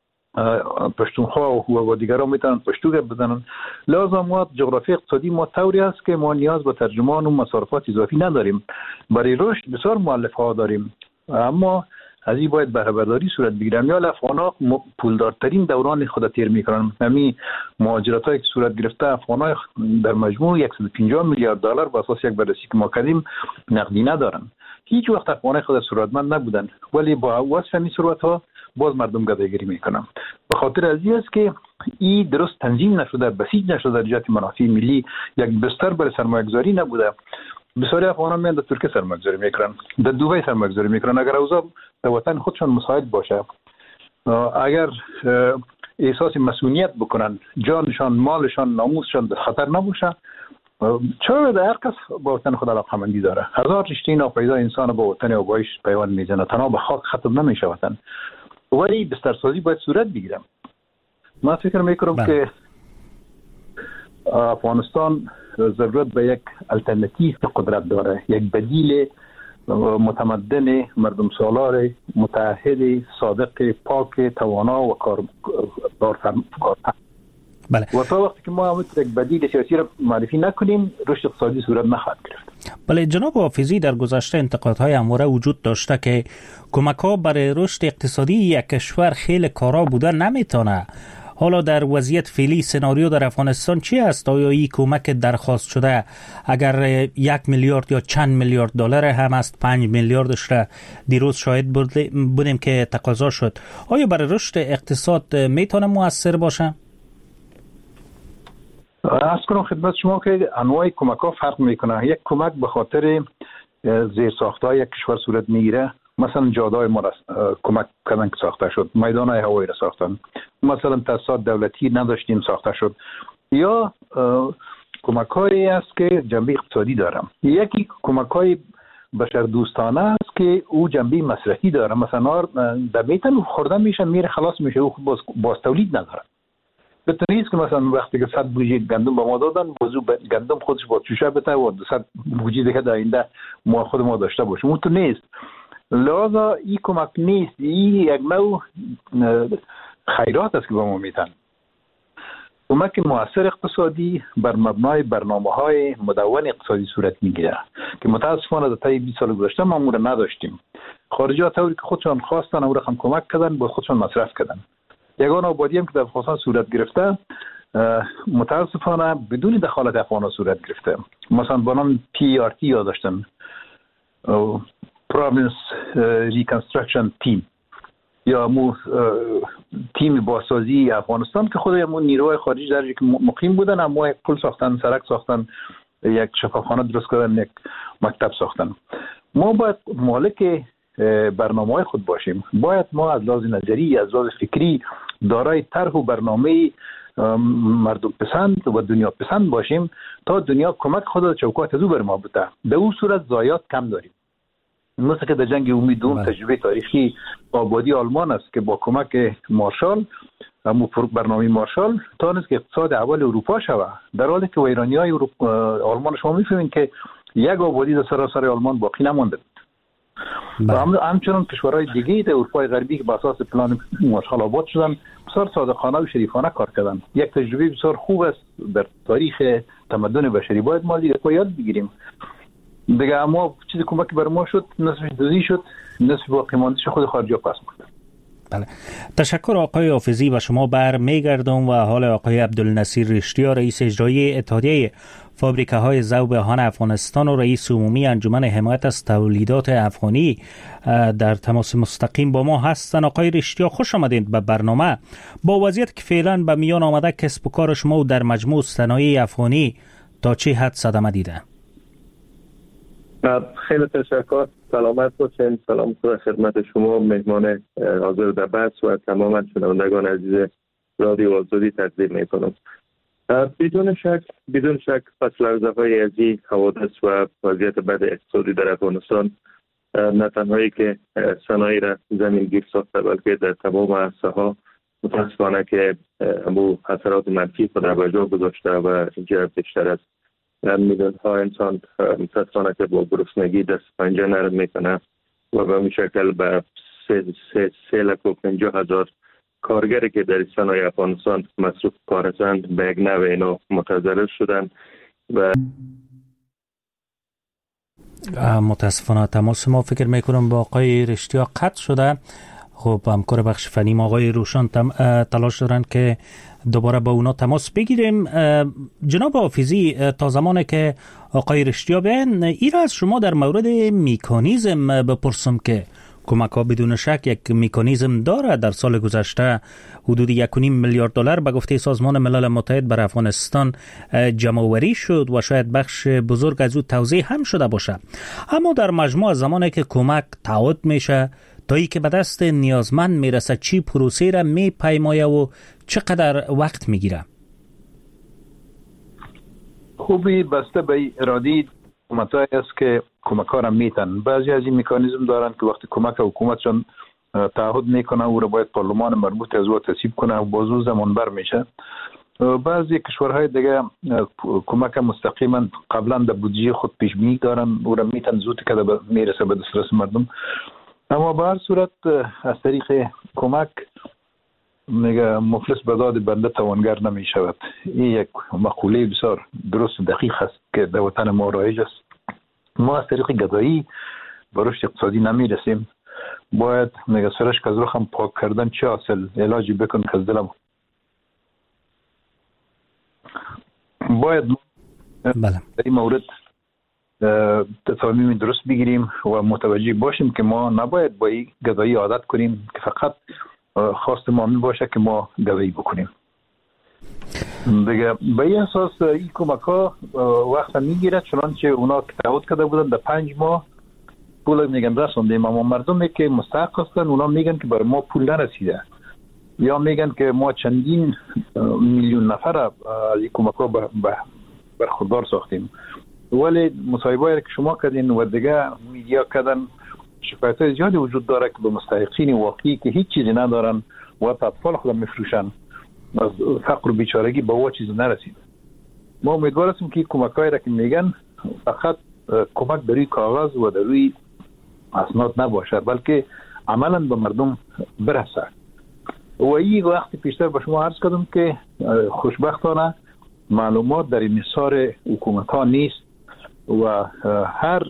پشتونخوا و دیگران میتونن پشتو گپ بزنن. لازم ما جغرافی اقتصادی ما طوری است که ما نیاز به ترجمان و مصارفات اضافی نداریم. برای رشد بسیار مؤلفه‌ها داریم، اما از این باید بهره برداری صورت بگیرن. یا افغان‌ها پولدارترین دوران خود تیر میکنن. همین مهاجرتایی که صورت گرفته، افغان‌ها در مجموع 150 میلیارد دلار به اساس یک بررسی که ما کردیم نقدی ندارن. هیچ وقت افغان‌ها خود ثروتمند نبودن، ولی با واسطه همین ثروت‌ها باز مردم گدایگری میکنن. به خاطر از این است که این درست تنظیم نشده، بسیج نشده، در جهت منافع ملی یک بستر برای سرمایه‌گذاری نبوده. بسیاری افغانان میان در ترکیه سرمایه‌گذاری میکنن، در دبی سرمایه‌گذاری میکنن. اگر اوضاع در وطن خودشان مساعد باشه، اگر احساس مسئولیت بکنن، جانشان، مالشان، ناموسشان در خطر نباشه، چرا در هر کس با وطن خود علاقه‌مندی داره. هزار رشته ناپیدا انسان با وطن آبایش پیوند میزنه، تنها به خاک ختم نمیشه وطن. ولی بسترسازی باید صورت بگیره. من فکر میکنم که افغانستان ضرورت به یک الترناتیو قدرت داره، یک بدیل متمدن، مردم سالار، متعهد، صادق، پاک، توانا و کارفرما. بله. و تا وقتی که ما یک بدیل سیاسی را معرفی نکنیم، رشد اقتصادی صورت نخواهد گرفت. بله جناب حافظی، در گذشته انتقادهای همواره وجود داشته که کمک‌ها برای رشد اقتصادی یک کشور خیلی کارا بوده نمیتونه. حالا در وضعیت فعلی سناریو در افغانستان چی است؟ آیا این کمک درخواست شده اگر 1 میلیارد یا چند میلیارد دلار هم است، 5 میلیاردش را دیروز شاهد بودیم که تقاضا شد، آیا برای رشد اقتصاد میتونه مؤثر باشه؟ عرض کنم خدمت شما که انواع کمک ها فرق میکنه. یک کمک به خاطر زیرساخت‌های یک کشور صورت میگیره، مثلا جاده‌های ما را کمک کردن که ساخته شد، میدان‌های هوایی را ساختن، مثلا تاسیسات دولتی نداشتیم ساخته شد. یا کمک‌هایی است که جنبه اقتصادی داره. یکی کمک‌های بشر دوستانه است که او جنبه مصرفی داره، مثلا در بیتن خوردن میشه، میره خلاص میشه، او باز تولید نداره. به طوری است که مثلا وقتی که 100 بوجه گندم به ما دادن، بازو گندم خودش با چوشه بده و 200 بوجه دیگه در آینده ما خود ما داشته باشیم. اون تو نیست. لذا این کمک نیست، این یک نوع خیرات است که به ما میتن. کمک مؤثر اقتصادی بر مبنای برنامه‌های مدون اقتصادی صورت میگیره که متاسفانه در طی 20 سال گذشته ما امور نداشتیم. خارجی‌ها طوری که خودشان خواستن او رقم کمک کردن، با خودشان مصرف کردن. یگان آبادی هم که در افغانستان صورت گرفته متاسفانه بدون دخالت افغان‌ها صورت گرفته. مثلا با نام PRT یا داشتن، Province Reconstruction Team، یا تیم بازسازی افغانستان که خود همون نیروهای خارجی در که مقیم بودن، اما یک پل ساختن، سرک ساختن، یک شفاخانه درست کردن، یک مکتب ساختن. ما باید مالک برنامه‌های خود باشیم. باید ما از لحاظ نظری، از لحاظ فکری دارای طرح و برنامه مردم پسند و دنیا پسند باشیم تا دنیا کمک خود در چوکات از او بر ما بده. در اون صورت ضایعات کم داریم. مثل که در جنگ امیدوم تجربه تاریخی آبادی آلمان است که با کمک مارشال، برنامه مارشال، تانست که اقتصاد اول اروپا شود، در حالی که ایرانی‌های آلمان شما می‌فهمید که یک آبادی در سراسر آلمان باقی نمانده بود. و همچنان کشورهای دیگه در اروپای غربی که بر اساس پلان مارشال آباد شدن، بسیار صادقانه و شریفانه کار کردن. یک تجربه بسیار خوب است در تاریخ تمدن بشری. باید ما دیگه یاد بگیریم. دیگه اما چیزی کمک بر ما شد، نصفش دوزی شد، نصف باقی مانده‌اش خود خارجی‌ها پس بردن. بله. تشکر آقای حافظی و شما بر میگردم و حال آقای عبدالنصیر رشتیا رئیس اجرایی اتحادیه فابریکه های ذوب دهان افغانستان و رئیس عمومی انجمن حمایت از تولیدات افغانی در تماس مستقیم با ما هستند. آقای رشتیا خوش آمدید به برنامه. با وضعیت که فعلا به میان آمده کسب و کار شما و در مجموع صنایع افغانی تا چه حد صدمه دیده؟ خیلی تشکر. سلامت باشین. سلام خدمت شما مهمان حاضر در بحث و تماما شنوندگان عزیز رادیو آزادی تقدیم میکنم. بدون شک پس لرزه‌های ازی حوادث و وضعیت بد اقتصادی در افغانستان نه تنهایی که صنایع را زمینگیر ساخته بلکه در تمام عرصه‌ها متاسفانه که امو اثرات منفی خود را به جا گذاشته و اینجا بیشتر از میلیون ها انسان متاسفانه که با گرسنگی دست پنجه نرم میکنه و به این شکل به 350,000 کارگری که در صنایع افغانستان مصروف کار هستند به یک نوع اینا متضرر شدند و متاسفانه تماس ما فکر میکنم با آقای رشتیا قطع شده. خب همکار بخش فنی ما آقای روشان تلاش دارن که دوباره با اونا تماس بگیریم. جناب حافظی، تا زمانی که آقای رشتیا بیان این را از شما در مورد میکانیزم بپرسم که کمک ها بدون شک یک میکانیزم داره. در سال گذشته حدود 1.5 میلیارد دلار به گفته سازمان ملل متحد بر افغانستان جمع‌آوری شد و شاید بخش بزرگ از او توزیع هم شده باشه، اما در مجموع زمانی که کمک تعهد میشه تا ای که به دست نیازمند میرسه چی پروسه را میپیمایه و چقدر وقت میگیره؟ خوبی بسته به ارادی حکومت‌هایی است که کمک ها را میتن. بعضی از این مکانیزم دارن که وقتی کمک حکومتشان تعهد میکنه او را باید پارلمان مربوط از او تصویب کنه و باز او زمان بر میشه. بعضی کشورهای دیگه کمک مستقیما قبلا در بودجه خود پیش بینی دارن او را میتن زود که میرسه به دسترس مردم. اما به هر صورت از طریق کمک میگه مفلس به داد بنده توانگر نمی شود. این یک مقوله بسیار درست و دقیق است که در وطن ما رایج است. ما از طریق گدایی به رشد اقتصادی نمی رسیم. باید میگه سرش که از رخم پاک کردن چه اصل علاجی بکن که از دلم باید در این مورد تصامیم درست بگیریم و متوجه باشیم که ما نباید با این گدایی عادت کنیم که فقط خواست ما می باشه که ما گدایی بکنیم. دیگه به این اساس این کمک ها وقت میگیره، چنانچه اونا که تعهد کرده بودن در 5 ماه پول میگن رسوندیم، اما مردمی که مستحق هستن اونا میگن که برای ما پول نرسیده یا میگن که ما چندین میلیون نفر از این کمک ها برخوردار ساختیم. ولی مصاحبه‌ای که شما کردین و دیگه میدیا کردن شکایت‌های زیادی وجود داره که به مستحقین واقعی که هیچ چیزی ندارن و اطفال خود میفروشن از فقر و بیچارگی به هیچ چیز نرسید. ما امیدوار هستیم که کمک‌هایی را که میگن فقط کمک در روی کاغذ و در روی اسناد نباشه بلکه عملاً به مردم برسه. و این وقتی پیشتر به شما عرض کردم که خوشبختانه معلومات در انحصار حکومت‌ها نیست و هر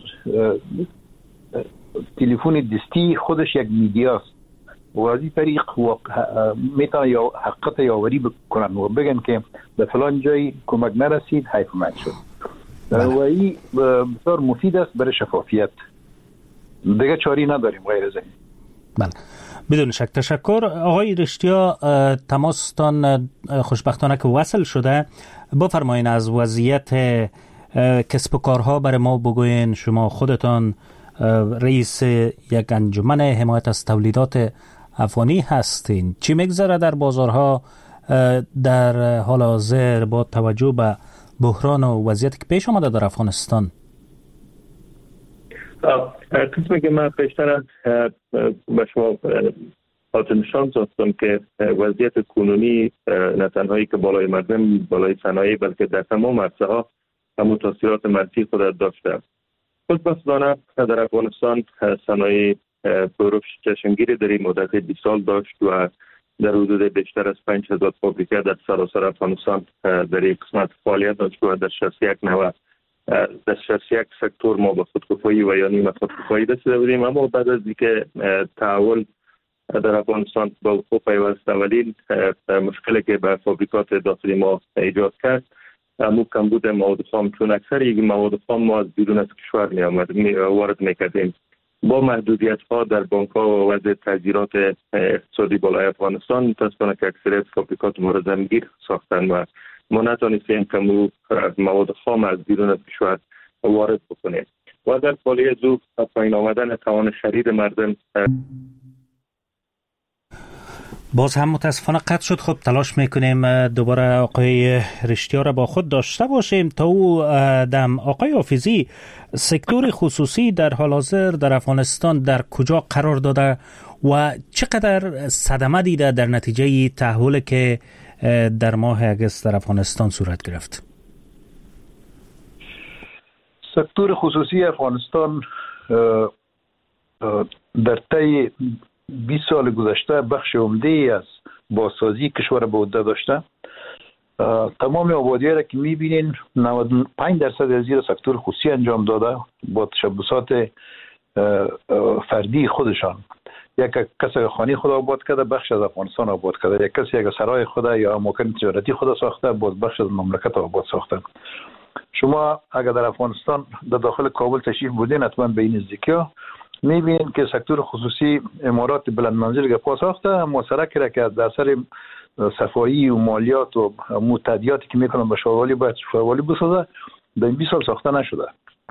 تلفن دستی خودش یک میدیاست و از این طریق میتونه یا حقیقت یاوری بکنن و بگن که به فلان جای کمک نرسید حیف اومد شد. و این بسیار مفید است برای شفافیت. دیگه چاری نداریم غیر از این. بله، بدون شک. تشکر. آقای رشتیا، تماستان خوشبختانه که وصل شده. بفرمایین از وضعیت کسب و کارها برای ما بگوین. شما خودتان رئیس یک انجمن حمایت از تولیدات افغانی هستین. چی میگذره در بازارها در حال حاضر با توجه به بحران و وضعیتی که پیش آمده در افغانستان؟ قسمی که من پیشتر به شما حاضر نشان دادم که وضعیت کنونی نه تنهایی که بالای مردم، بالای صنایع، بلکه در تمام عرصه ها همون تاثیرات منفی خود داشته. خوشبختانه در افغانستان صنایع پروش چشمگیری در این مدت 20 سال داشت و در حدود بیشتر از 5000 فابریکه در سراسر افغانستان در این قسمت فعالیت داشت و در 61 سکتور ما به خودکفایی و یا نیمه خودکفایی رسیده بودیم. اما بعد از اینکه تحول در افغانستان با وقوع پیوسته، ولی مشکلی که به فابریکات داخلی ما ایجاد کرد همون کمبود مواد خام، چون اکثر یک مواد خام ما از بیرون از کشور وارد میکردیم. با محدودیت ها در بانک ها و وضع تغییرات اقتصادی بالای افغانستان متاسفانه که اکثریت فابریکات ما را زمینگیر ساختن و ما نتونستیم که مواد خام از بیرون از کشور وارد بکنیم و در پالی زو پایین آمدن توان خرید مردم. باز هم متاسفانه قطع شد. خب تلاش میکنیم دوباره آقای رشتیا را با خود داشته باشیم تا او دم. آقای حافظی، سکتور خصوصی در حال حاضر در افغانستان در کجا قرار داده و چقدر صدمه دیده در نتیجه تحولی که در ماه اگست در افغانستان صورت گرفت؟ سکتور خصوصی افغانستان در طی 20 سال گذشته بخش عمده‌ای از بازسازی کشور به عهده داشته. تمام آبادی‌ها را که می‌بینین 95% از زیر سکتور خصوصی انجام داده با تشبثات فردی خودشان. یک کسی خانه خود آباد کرده، بخش از افغانستان آباد کرده. یک کسی یک سرای خود یا اماکن تجارتی خود ساخته، باز بخش از مملکت آباد ساخته. شما اگر در افغانستان در داخل کابل تشریف بودین حتما به این نزدیکی‌ها می‌بینید که سکتور خصوصی عمارات بلند منزل گپا ساخته، اما سرکی را که در سر صفایی و مالیات و متادیاتی که میکنن به شهروالی باید شهروالی بسازه، در این 20 سال ساخته نشده.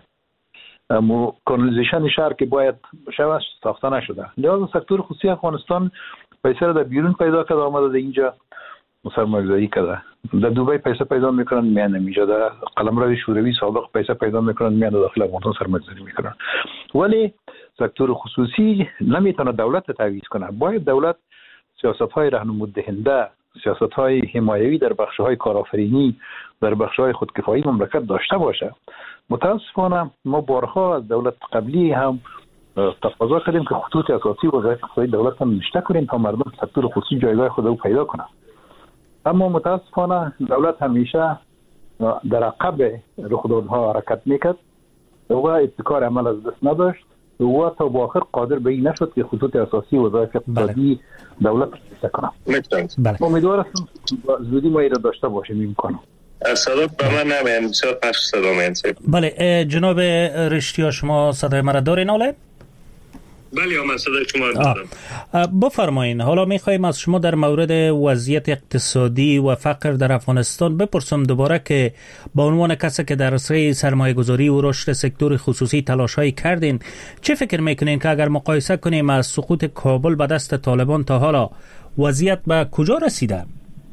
اما کانالیزیشن شهر که باید شود ساخته نشده. لذا سکتور خصوصی افغانستان پیسه را در بیرون پیدا کرده، آمده در اینجا سرمایه‌گذاری کرده. در دبی پیسه پیدا میکنن میان اینجا، در قلمرو شوروی سابق پیسه پیدا میکنن میان داخل افغانستان سرمایه‌گذاری میکنن. ولی سکتور خصوصی نمیتونه دولت تعویض کنه. باید دولت سیاست‌های راهنمود دهنده، سیاست‌های حمایوی در بخش‌های کارآفرینی، در بخش‌های خودکفایی مملکت داشته باشه. متاسفانه ما بارها از دولت قبلی هم تقاضا کردیم که خطوط اساسی وظایف اقتصادی دولت هم نشته کنیم تا مردم سکتور خصوصی جایگاه خود رو پیدا کنه. اما متاسفانه دولت همیشه در عقب رخدادها حرکت میکرد و ابتکار عمل از دست نداشت و تا با آخر قادر به این نشد که خطوط اساسی وظایف اقتصادی دولت نشته کنه. امیدوارم زودی ما ایرا داشته باشیم امکانو. صدا به من نمیم، بسیار پخش صدا می‌انسیم. بله جناب رشتیا، شما صدای مرا دارین حالا؟ بله من صدای شما رو دارم. بفرمایین. حالا می‌خوایم از شما در مورد وضعیت اقتصادی و فقر در افغانستان بپرسم دوباره که با عنوان کسی که در عرصه سرمایه‌گذاری و رشد سکتور خصوصی تلاش‌هایی کردین، چه فکر می‌کنین که اگر مقایسه کنیم از سقوط کابل به دست طالبان تا حالا وضعیت به کجا رسیده؟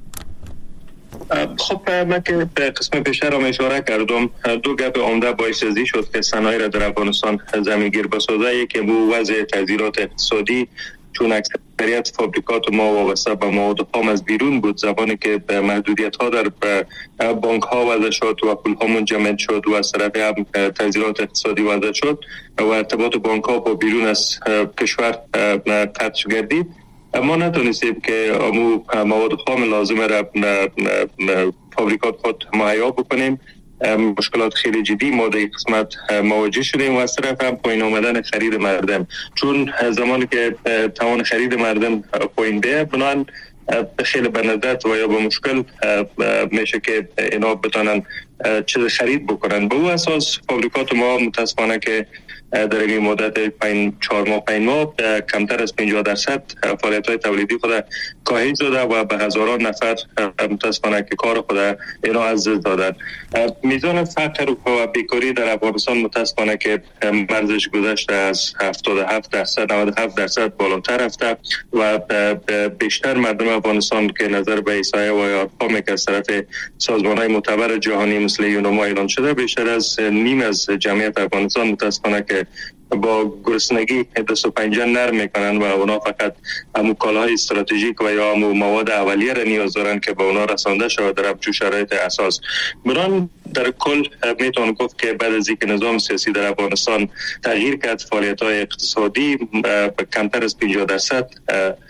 خب من که به قسم پیشتر هم اشاره کردم، دو گپ عمده باعث ازی شد که صنایع را در افغانستان زمینگیر بسازه. یکی بو وضع تغییرات اقتصادی، چون اکثریت فابریکات ما وابسته به مواد خام از بیرون بود، زمانی که محدودیت‌ها در بانک ها وضع شد و پول ها منجمد شد و از طرف هم تغییرات اقتصادی وضع شد و ارتباط بانک ها با بیرون از کشور قطع گردید، ما نتونستیم که مواد خام لازم را فابریکات خود مهیا بکنیم. مشکلات خیلی جدی ما در قسمت مواجه شدیم و از طرف هم پایین آمدن خرید مردم، چون زمانی که توان خرید مردم پایینده بنان خیلی به ندرت و یا به مشکل میشه که اینا بتونن چیز خرید بکنن. به اون اساس فابریکات ما متاسفانه که در این مدت 4 ماه کمتر از 50% فعالیت‌های تولیدی خود کاهش داده و به هزاران نفر متاسفانه که کار خود اینا از دست دادن. میزان فقر و بیکاری در افغانستان متاسفانه که مرزش گذشته از 77% 97% بالاتر رفته و بیشتر مردم افغانستان که نظر به احصایه و ارقامی که از طرف سازمان‌های معتبر جهانی مثل یونما اعلان شده، بیشتر از نیم از جمعیت افغانستان متاسفانه که با گرسنگی دست و پنجه نرم میکنن و اونا فقط همون کالاهای استراتژیک و یا همون مواد اولیه را نیاز دارن که به اونا رسانده شود در همچون شرایط اساس. بران در کل میتونم گفت که بعد از اینکه نظام سیاسی در افغانستان تغییر کرد، فعالیت‌های اقتصادی کمتر از 50%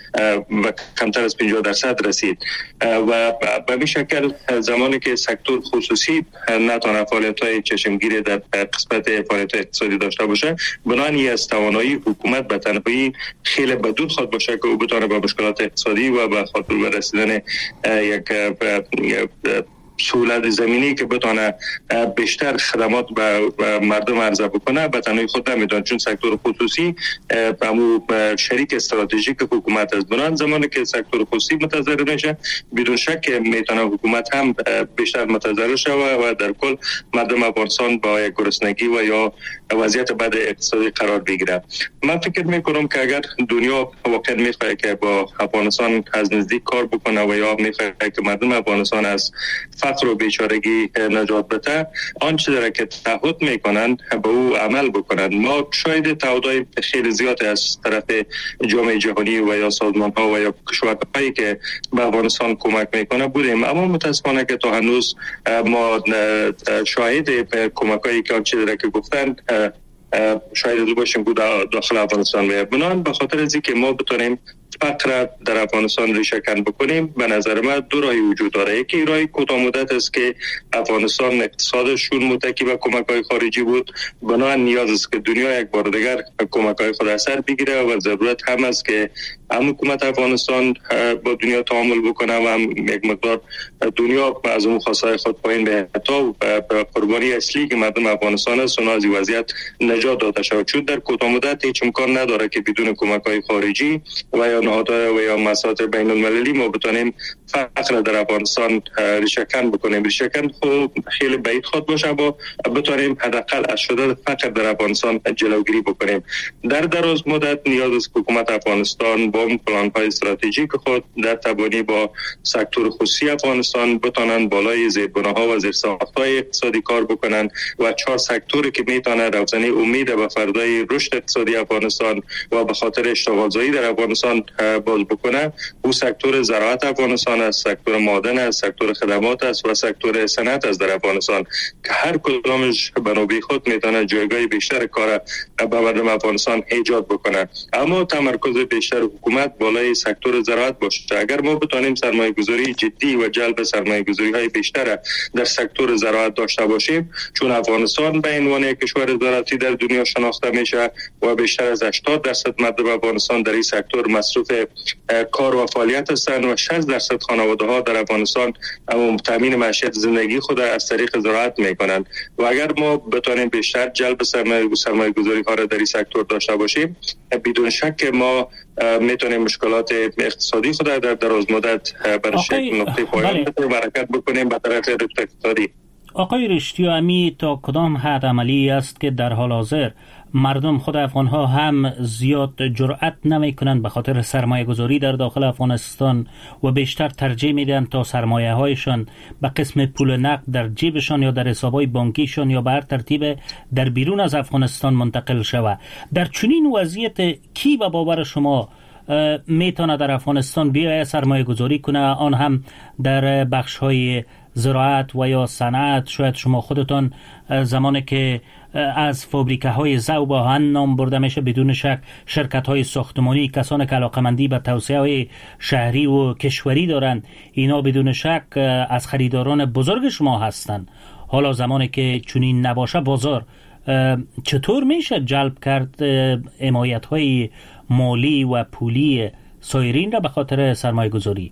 و کمتر از 50% رسید و به این شکل زمانی که سکتور خصوصی نتونه فعالیت‌های چشمگیری در قسمت فعالیت اقتصادی داشته باشه، بنابراین از توانایی حکومت به تنهایی خیلی بدون خود باشه که او بتونه به مشکلات اقتصادی و به خاطر رسیدن یک سهولت زمینی که بتونه بیشتر خدمات به مردم عرضه بکنه به تنهایی خود نمیتونه، چون سکتور خصوصی همون شریک استراتژیک حکومت است. بنابراین زمانی که سکتور خصوصی متضرر میشه بدون شک میتونه حکومت هم بیشتر متضرر شه و در کل مردم افغانستان با یک گرسنگی و یا وضعیت بد اقتصادی قرار بگیره. من فکر میکنم که اگر دنیا واقعا میخواد که با افغانستان از نزدیک کار بکنه و یا میخواد که مردم افغانستان از فقر و بیچارگی نجات بده، آنچه داره که تعهد میکنن به او عمل بکنن. ما شاید تعهدهای خیلی زیاد از طرف جامعه جهانی و یا سازمان ها و یا کشورهایی که به افغانستان کمک میکنه بودیم، اما متاسفانه که تا هنوز ما شاهد کمکایی که آنچه داره که گفتن شاید باشیم که داخل افغانستان میاد. بنابراین به خاطر از اینکه ما بتونیم فقر در افغانستان ریشه کن بکنیم، به نظر من دو راهی وجود داره. یکی راه کوتاه مدت است که افغانستان اقتصادشون متکی به کمک‌های خارجی بود، بنابراین نیاز است که دنیا یک بار دیگر کمک‌های خود اثر بگیره و ضرورت هم است که هم حکومت افغانستان با دنیا تعامل بکنه و هم یک مقدار دنیا از اون خواستهای خود پایین به تا قربانی اصلی که مردم افغانستان است و از این وضعیت نجات داده شود، چون در کوتاه مدت هیچ امکان نداره که بدون کمک‌های خارجی و یا نهادهای و یا مسائل بین المللی ما بتونیم فقر در افغانستان ریشه کن بکنیم. ریشه کن خب خیلی بعید خود باشه با بتونیم حداقل از شدن فقر در افغانستان جلوگیری بکنیم. در دراز مدت نیاز است که حکومت افغانستان با پلان‌های استراتژیک خود در تبانی با سکتور خصوصی افغانستان بتونن بالای زیربناها و زیرساخت‌های اقتصادی کار بکنن و 4 سکتوری که میتونه روزنه امید به فردای رشد اقتصادی افغانستان و به خاطر اشتغالزایی در افغانستان باز بکنه. او سکتور زراعت افغانستان است، سکتور معدن است، سکتور خدمات است و سکتور صنعت است در افغانستان که هر کدامش به نوبه خود میتونه جایگاه بیشتر کار به مردم افغانستان ایجاد بکنه. اما تمرکز بیشتر حکومت بالای سکتور زراعت باشه. اگر ما بتونیم سرمایه‌گذاری جدی و جلب سرمایه‌گذاری‌های بیشتر در سکتور زراعت داشته باشیم، چون افغانستان به عنوان یک کشور زراعتی در دنیا شناخته میشه و بیشتر از 80% مردم افغانستان در این سکتور مصروف کار و فعالیت هستند و 60% خانواده‌ها در افغانستان تامین معیشت زندگی خود از طریق زراعت میکنند و اگر ما بتونیم بیشتر جلب سرمایه‌گذاری‌ها را در این سکتور داشته باشیم، بدون شک ما میتونیم مشکلات اقتصادی خود در دراز مدت برش نقطه پایان حرکت بکنیم به طرف رشد اقتصادی. آقای رشتیو، امی تا کدام حد عملی است که در حال حاضر مردم خود افغان‌ها هم زیاد جرأت نمی‌کنند به خاطر سرمایه‌گذاری در داخل افغانستان و بیشتر ترجیح میدن تا سرمایه‌هایشان به قسم پول نقد در جیبشان یا در حساب‌های بانکیشان یا به هر ترتیب در بیرون از افغانستان منتقل شود. در چنین وضعیت کی به باور شما میتونه در افغانستان بیاید سرمایه‌گذاری کنه، آن هم در بخش‌های زراعت و یا صنعت؟ شاید شما خودتان زمانی که از فابریکه های ذوب آهن نام برده میشه، بدون شک شرکت های ساختمانی، کسانی که علاقمندی به توسعه های شهری و کشوری دارند، اینا بدون شک از خریداران بزرگ شما هستند. حالا زمانی که چنین نباشه بازار، چطور میشه جلب کرد حمایت های مالی و پولی سایرین را به خاطر سرمایه گذاری؟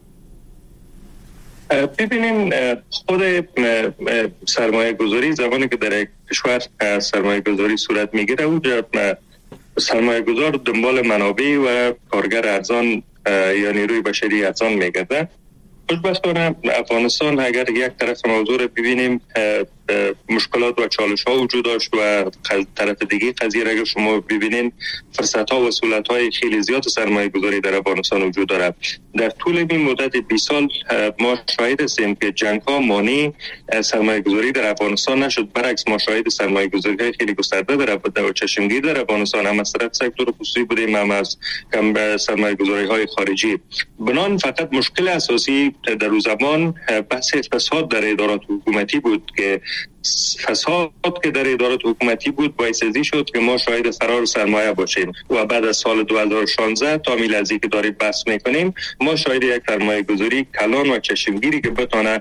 ببینیم خود سرمایه گذاری زمانی که در کشور سرمایه گذاری صورت میگیره، اونجا سرمایه گذار دنبال منابع و کارگر ارزان یا نیروی بشری ارزان میگرده. خوشبختانه افغانستان اگر یک طرف موضوع رو ببینیم مشکلات و چالش ها وجود داشت و طرف دیگه قضیه را اگر شما ببینین فرصت ها و سهولت های خیلی زیاد سرمایه گذاری در افغانستان وجود دارد. در طول این مدت 20 سال ما شاهد هستیم که جنگ ها مانع سرمایه گذاری در افغانستان نشد، برعکس ما شاهد سرمایه گذاری های خیلی گسترده در چشمگیر در افغانستان هم از طرف سکتور خصوصی بودیم، هم از سرمایه گذاری های خارجی. بنان فقط مشکل اساسی در روز زمان بحث فساد در ادارات حکومتی بود که فساد که در ادارات حکومتی بود باعث ازی شد که ما شاهد فرار سرمایه باشیم و بعد از سال 2016 تا میلادی که داریم بحث میکنیم ما شاهد یک سرمایه گذاری کلان و چشمگیری که بتونه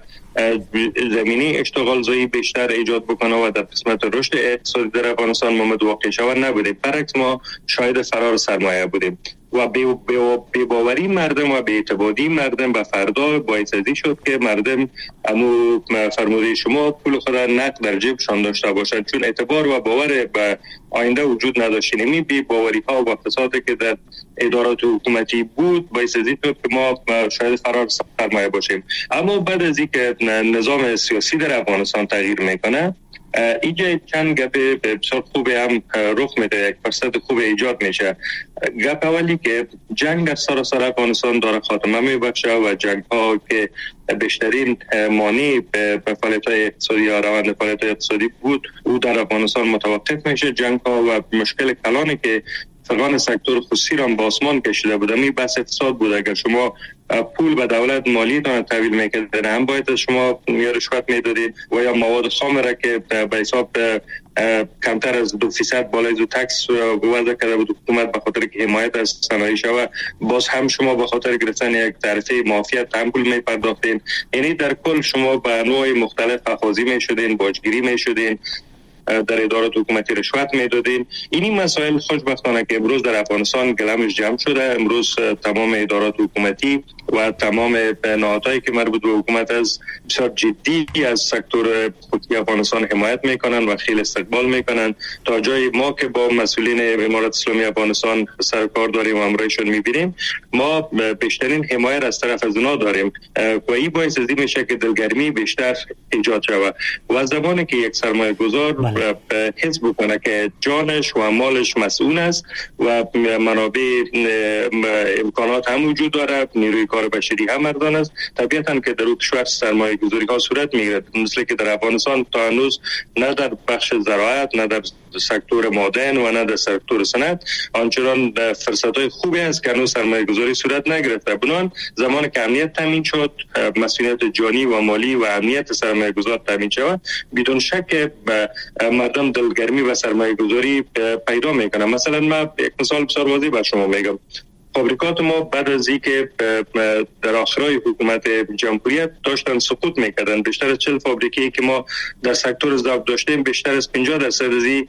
زمینه اشتغال زایی بیشتر ایجاد بکنه و در قسمت رشد اقتصادی در افغانستان متوقع شود نبودیم. برعکس ما شاهد فرار سرمایه بودیم و بی باوری مردم و بی اعتمادی مردم به فردا باعث ازی شد که مردم امو فرموده شما پول خود نقد در جیبشان داشته باشند، چون اعتبار و باور به آینده وجود نداشت. این بی باوری ها و فسادی که در ادارات حکومتی بود باعث ازی شد که ما شاید فرار سرمایه باشیم. اما بعد از اینکه نظام سیاسی در افغانستان تغییر میکنه اینجا چند گپ بسیار خوب هم رخ میده، یک فرصت خوب ایجاد میشه. گپ اولی که جنگ در سراسر افغانستان داره خاتمه میبخشه و جنگ ها که بیشترین مانع به فعالیت اقتصادی یا روند فعالیت اقتصادی بود او در افغانستان متوقف میشه. جنگ ها و مشکل کلانی که فقان سکتور خصوصی را با آسمان کشیده بوده می بس اقتصاد بود. اگر شما پول به دولت مالی دانه تحویل میکردین هم باید از شما یا رشوت میدادید و یا مواد خام را که به حساب کمتر از 2% بالای دو تکس وضع کرده بود حکومت به خاطر که حمایت از صنایع شود، باز هم شما به خاطر گرفتن یک تعرفه معافیت هم پول میپرداختین. یعنی در کل شما به انواع مختلف اخاذی میشدین، باجگیری میشدین، در ادارات حکومتی رشوت میدادین. اینی مسائل خوشبختانه که امروز در افغانستان گلمش جمع شده. امروز تمام ادارات حکومتی و تمام نهادهایی که مربوط به حکومت از بسیار جدی از سکتور خودی افغانستان حمایت میکنن و خیلی استقبال میکنن. تا جای ما که با مسئولین امارات اسلامی افغانستان سر کار داریم و امرایشون میبینیم، ما بیشترین حمایت از طرف از اونا داریم و این باعث از این میشه که دلگرمی بیشتر ایجاد شود. و زمانی که یک سرمایه گذار حس بکنه که جانش و مالش مسئول است و منابع امکانات هم وجود داره، نیروی کار بشری هم مردان است، طبیعتاً که در کشور سرمایه گذاری ها صورت میگیرد. مثل که در افغانستان تا هنوز نه در بخش زراعت، نه در سکتور معدن و نه در سکتور صنعت آنچنان فرصت های خوبی است که هنوز سرمایه گذاری صورت نگرفته. بنابراین زمان که امنیت تامین شد، مسئولیت جانی و مالی و امنیت سرمایه گذار تامین شود، بدون شک مردم دلگرمی و سرمایه گذاری پیدا میکنه. مثلا من یک مثال بسیار واضح بر شما میگم. فابریکات ما بعد از اینکه در آخرای حکومت جمهوریت داشتن سقوط میکردن، بیشتر از 40 فابریکی که ما در سکتور ضعف داشتیم بیشتر از 50% از این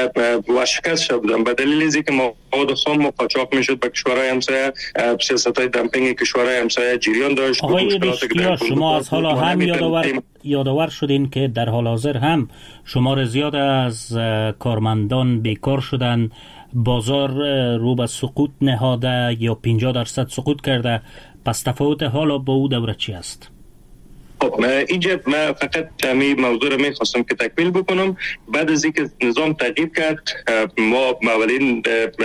ورشکست شده بودن به دلیل اینکه مواد خام قاچاق میشد به کشورهای همسایه، سیاست‌های دمپینگ کشورهای همسایه جریان داشت. آقای رشدیار، شما از حالا هم یادآور شدین که در حال حاضر هم شمار زیاد از کارمندان بیکار شدن، بازار رو به سقوط نهاده یا 50% سقوط کرده. پس تفاوت حالا با او دوره چی است؟ خب اینجا من فقط همین موضوع رو میخواستم که تکمیل بکنم. بعد از اینکه نظام تغییر کرد، ما اولین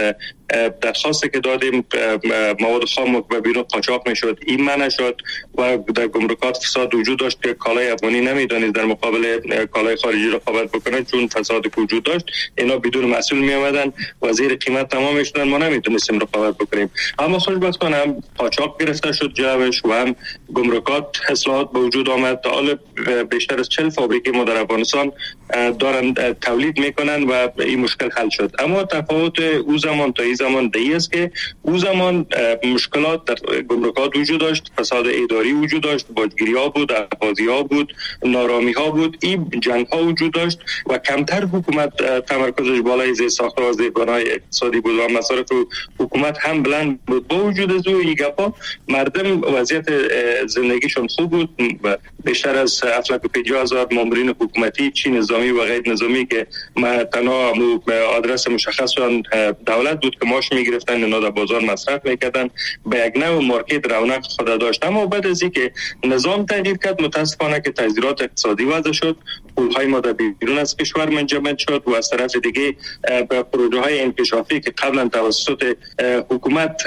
درخواستی که دادیم مواد خام به بیرون قاچاق میشد، این منع شد و در گمرکات فساد وجود داشت که کالای افغانی نمیدانید در مقابل کالای خارجی رقابت بکنه، چون فساد وجود داشت. اینا بدون مسئول می آمدن و زیر قیمت تمام میشدن، ما نمیتونستیم رقابت بکنیم. اما خوشبختانه هم قاچاق گرفته شد جلوش و هم گمرکات اصلاحات به وجود آمد. تا حالا بیشتر از 40 فابریکی ما در افغانستان دارن تولید میکنن و این مشکل حل شد. اما تفاوت او زمان تا این زمان دیگه است که او زمان مشکلات در گمرکات وجود داشت، فساد اداری وجود داشت، باجگیری ها بود، اخاذی ها بود، نارامی ها بود، این جنگ ها وجود داشت و کمتر حکومت تمرکزش بالای زیرساخت‌ها و زیربنای اقتصادی بود و مصارف حکومت هم بلند بود. با وجود از این گپا مردم وضعیت زندگیشون خوب بود. بیشتر از 750,000 مامورین حکومتی، چی نظامی و غیر نظامی که تنها آدرس مشخصشان دولت بود که ماش میگرفتن، اینا در بازار مصرف میکردن، به یک نوع مارکت رونق خود داشت. اما بعد از اینکه نظام تغییر کرد، متاسفانه که تغییرات اقتصادی وضع شد، پولهای ما در بیرون از کشور منجمد شد و از طرف دیگه به پروژه های انکشافی که قبلا توسط حکومت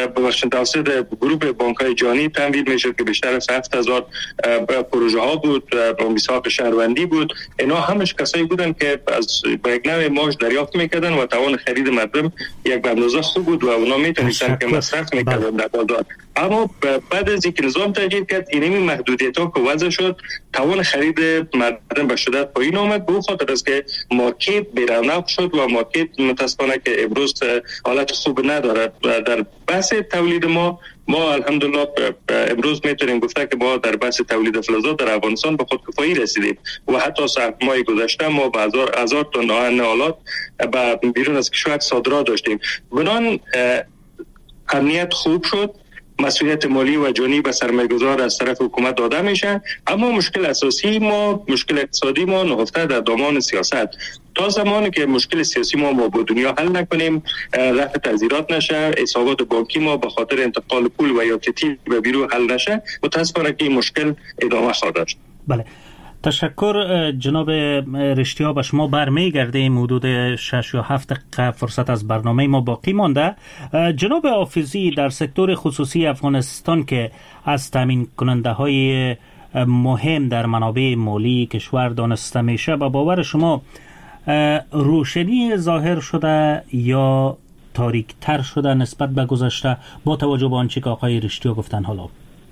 توسط گروه بانک‌های جهانی تمویل میشد که بیشتر از 7,000 پروژه ها بود، با میثاق شهروندی بود، اینا همش کسایی بودن که از با یک نوع معاش دریافت میکردن و توان خرید مردم یک اندازه خوب بود و اونا میتونستن که مصرف میکردن در بازار. اما بعد از اینکه نظام تغییر کرد اینمی محدودیت ها که وضع شد، توان خرید معدن به شدت پایین آمد. به خاطر است که مارکت بی‌رونق شد و مارکت متاسفانه که امروز حالت خوب ندارد. در بحث تولید ما الحمدلله امروز میتونیم گفته که ما در بحث تولید فلزات در افغانستان به خودکفایی رسیدیم و حتی ماه گذشته ما به هزار تن آهن آلات به بیرون از کشور صادرات داشتیم. بنان امنیت خوب شد، مسئولیت مالی و جانی به سرمایه‌گذار از طرف حکومت داده میشه، اما مشکل اساسی ما، مشکل اقتصادی ما نهفته در دامان سیاست. تا زمانی که مشکل سیاسی ما با دنیا حل نکنیم، رفع تعزیرات نشه، حسابات بانکی ما به خاطر انتقال پول و یا تیل به بیرون حل نشه، متاسفانه که این مشکل ادامه خواهد داشت. بله، تشکر جناب رشتیا. به شما برمیگردیم. حدود 6 یا 7 دقیقه فرصت از برنامه ما باقی مانده. جناب حافظی، در سکتور خصوصی افغانستان که از تامین کننده های مهم در منابع مالی کشور دانسته میشه، به باور شما روشنی ظاهر شده یا تاریک تر شده نسبت به گذشته با توجه به آنچه که آقای رشتیا گفتن؟ حالا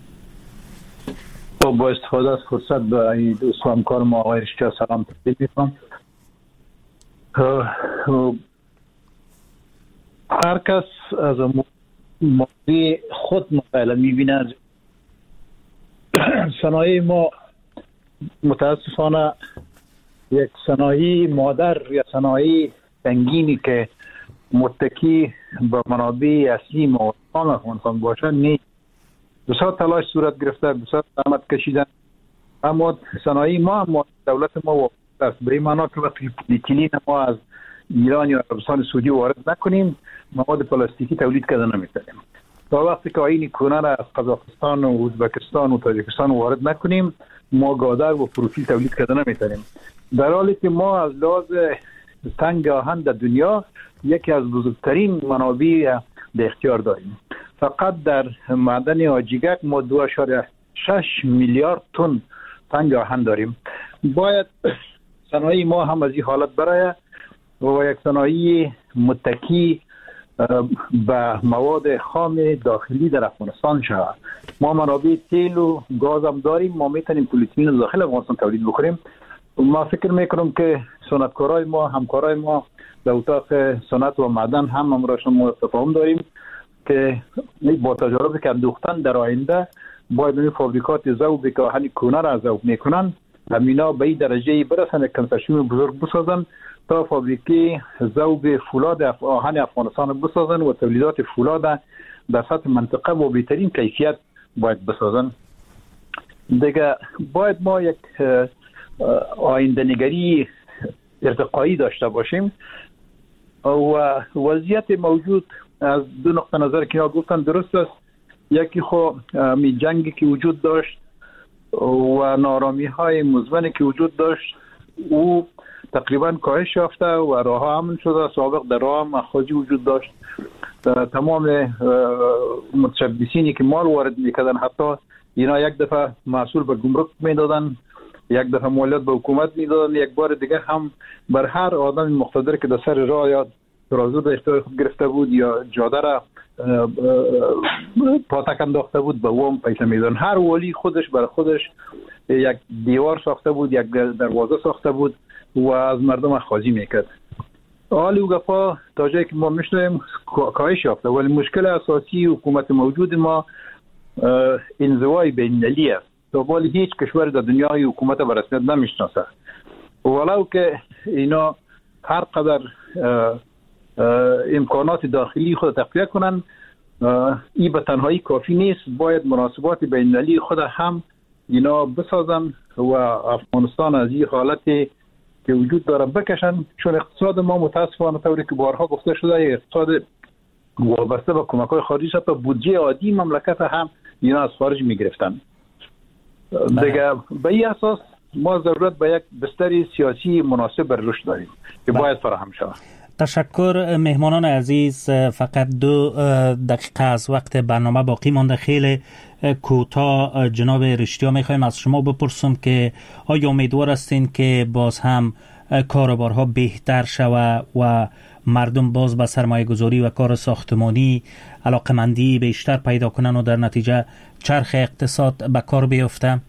با استفاده از فرصت به این دوست و همکار ما آقای رشتیا سلام تقدیم میکنم. هر کس از موضوع خود مطالعه میبینه. صنایع ما متاسفانه یک صنایع مادر یا صنایع سنگینی که متکی به منابع اصلی ما افغانستان باشه نیست. بسیار تلاش صورت گرفته، بسیار زحمت کشیدن، اما صنایع ما دولت ما وابسته است. به این معنا که وقتی پلیتیلین ما از ایران یا عربستان سعودی وارد نکنیم، مواد پلاستیکی تولید کرده نمیتونیم. تا وقتی که آیین کهنه را از قزاقستان و ازبکستان و تاجیکستان وارد نکنیم، ما گادر و پروفیل تولید کرده نمیتونیم. در حالی که ما از لحاظ تنگ آهن در دنیا یکی از بزرگترین منابع در اختیار داریم. فقط در معدن آجیگک ما 2.6 میلیارد تن تنگ آهن داریم. باید صنایع ما هم از این حالت برای و یک صنایع متکی به مواد خام داخلی در افغانستان شود. ما منابع تیل و گاز هم داریم، ما میتونیم پلیتیلین داخل افغانستان تولید بکنیم. ما فکر میکنم که صنعتکارای ما، همکارای ما در اتاق صنعت و معدن هم امراشون ما تفاهم داریم که با تجاربی که اندوختن در آینده باید این فابریکات ذوب که آهن کهنه را ذوب میکنن همینا به این درجه برسن، کنسرسیون بزرگ بسازن تا فابریکی ذوب فولاد آهن افغانستان بسازن و تولیدات فولاد در سطح منطقه و بهترین کیفیت باید بسازن. دیگه باید ما یک آینده نگری ارتقایی داشته باشیم و وضعیت موجود از دو نقطه نظر که گفتن درست است. یکی خو می جنگی که وجود داشت و نارامی های مزمنی که وجود داشت او تقریبا کاهش یافته و راه امن شده. سابق در راه هم اخراجی وجود داشت. تمام متشبثینی که مال وارد میکردن حتی اینا یک دفعه محصول به گمرک میدادن، یک دفعه مالیات به حکومت میدادن، یک بار دیگه هم بر هر آدم مقتدر که در سر راه یا ترازو در اختیار خود گرفته بود یا جاده را پاتک انداخته بود به وام پیسه میدادن. هر ولی خودش بر خودش یک دیوار ساخته بود، یک دروازه ساخته بود و از مردم اخاذی میکرد. حالی او گفا تا جایی که ما میشنویم کاهش یافته، ولی مشکل اساسی حکومت موجود ما انزوای بین‌المللی است. تا ولی هیچ کشور در دنیای حکومت به رسمیت نمیشناسه. ولو که اینا هر قدر امکانات داخلی خود تقویه کنن، این به تنهایی کافی نیست. باید مناسبات بین‌المللی خود هم اینا بسازن و افغانستان از این حالتی که وجود داره بکشن، چون اقتصاد ما متاسفانه طوری که بارها گفته شده اقتصاد وابسته به کمک‌های خارجی است. بودجه عادی مملکت هم اینا از خارج می‌گرفتن. دیگه به این اساس ما ضرورت به یک بستر سیاسی مناسب بر رشد داریم که باید فراهم شود. تشکر مهمانان عزیز. فقط 2 دقیقه از وقت برنامه باقی مانده. خیلی کوتاه جناب رشتیا میخوایم از شما بپرسم که آیا امیدوار هستین که باز هم کاروبارها بهتر شود و مردم باز به سرمایه گذاری و کار ساختمانی علاقمندی بیشتر پیدا کنن و در نتیجه چرخ اقتصاد به کار بیفته؟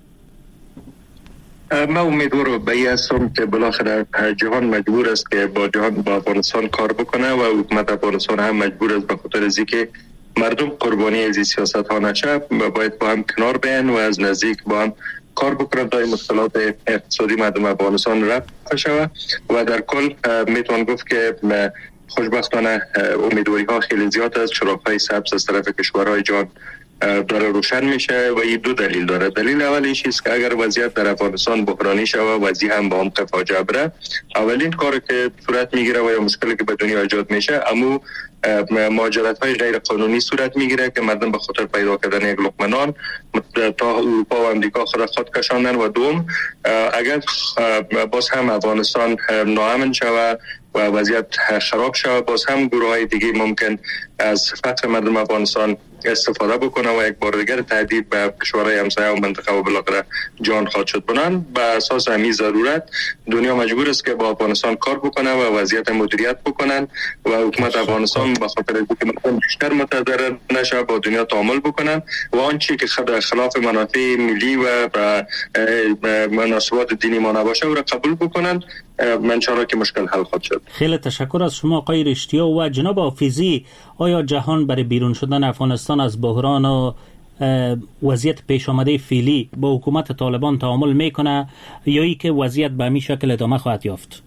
من امیدوارم به این هستم که بالاخره جهان مجبور است که با افغانستان کار بکنه و حکومت افغانستان هم مجبور است به خاطر از اینکه مردم قربانی از این سیاست ها نشه باید با هم کنار بیان و از نزدیک با هم کار بکنن تا این مشکلات اقتصادی مردم افغانستان رفع شود و در کل میتوان گفت که خوشبختانه امیدواری ها خیلی زیاد است. چراغ‌های سبز از طرف کشورهای جهان داره روشن میشه و این دو دلیل داره. دلیل اولیش است که اگر وضعیت در افغانستان بحرانی شود وضعیت هم با عمق فاجعه بره، اولین کاری که صورت میگیره و یا مشکلی که به دنیا ایجاد میشه اما مهاجرت‌های غیر قانونی صورت میگیره که مردم به خاطر پیدا کردن یک لقمه نان تا اروپا و امریکا خود کشاندن و دوم اگر باز هم افغانستان ناامن شود و وضعیت خراب شود باز هم گروه‌های دیگه ممکن از فقر مردم افغانستان استفاده بکنه و یک بار دیگر تهدید به کشورهای همسایه و منطقه و بالاخره جان خواهد شد. بنان به اساس همین ضرورت دنیا مجبور است که با افغانستان کار بکنه و وضعیت مدیریت بکنن و حکومت افغانستان به خاطر اینکه بیشتر متضرر نشه با دنیا تعامل بکنن و آنچه که خلاف منافع ملی و مناسبات دینی ما نباشه او را قبول بکنن. انشاءالله که مشکل حل خواهد شد. خیلی تشکر از شما آقای رشتیا. و جناب حافظی، آیا جهان برای بیرون شدن افغانستان از بحران و وضعیت پیش آمده فعلی با حکومت طالبان تعامل میکنه یا ای که وضعیت به همین شکل ادامه خواهد یافت؟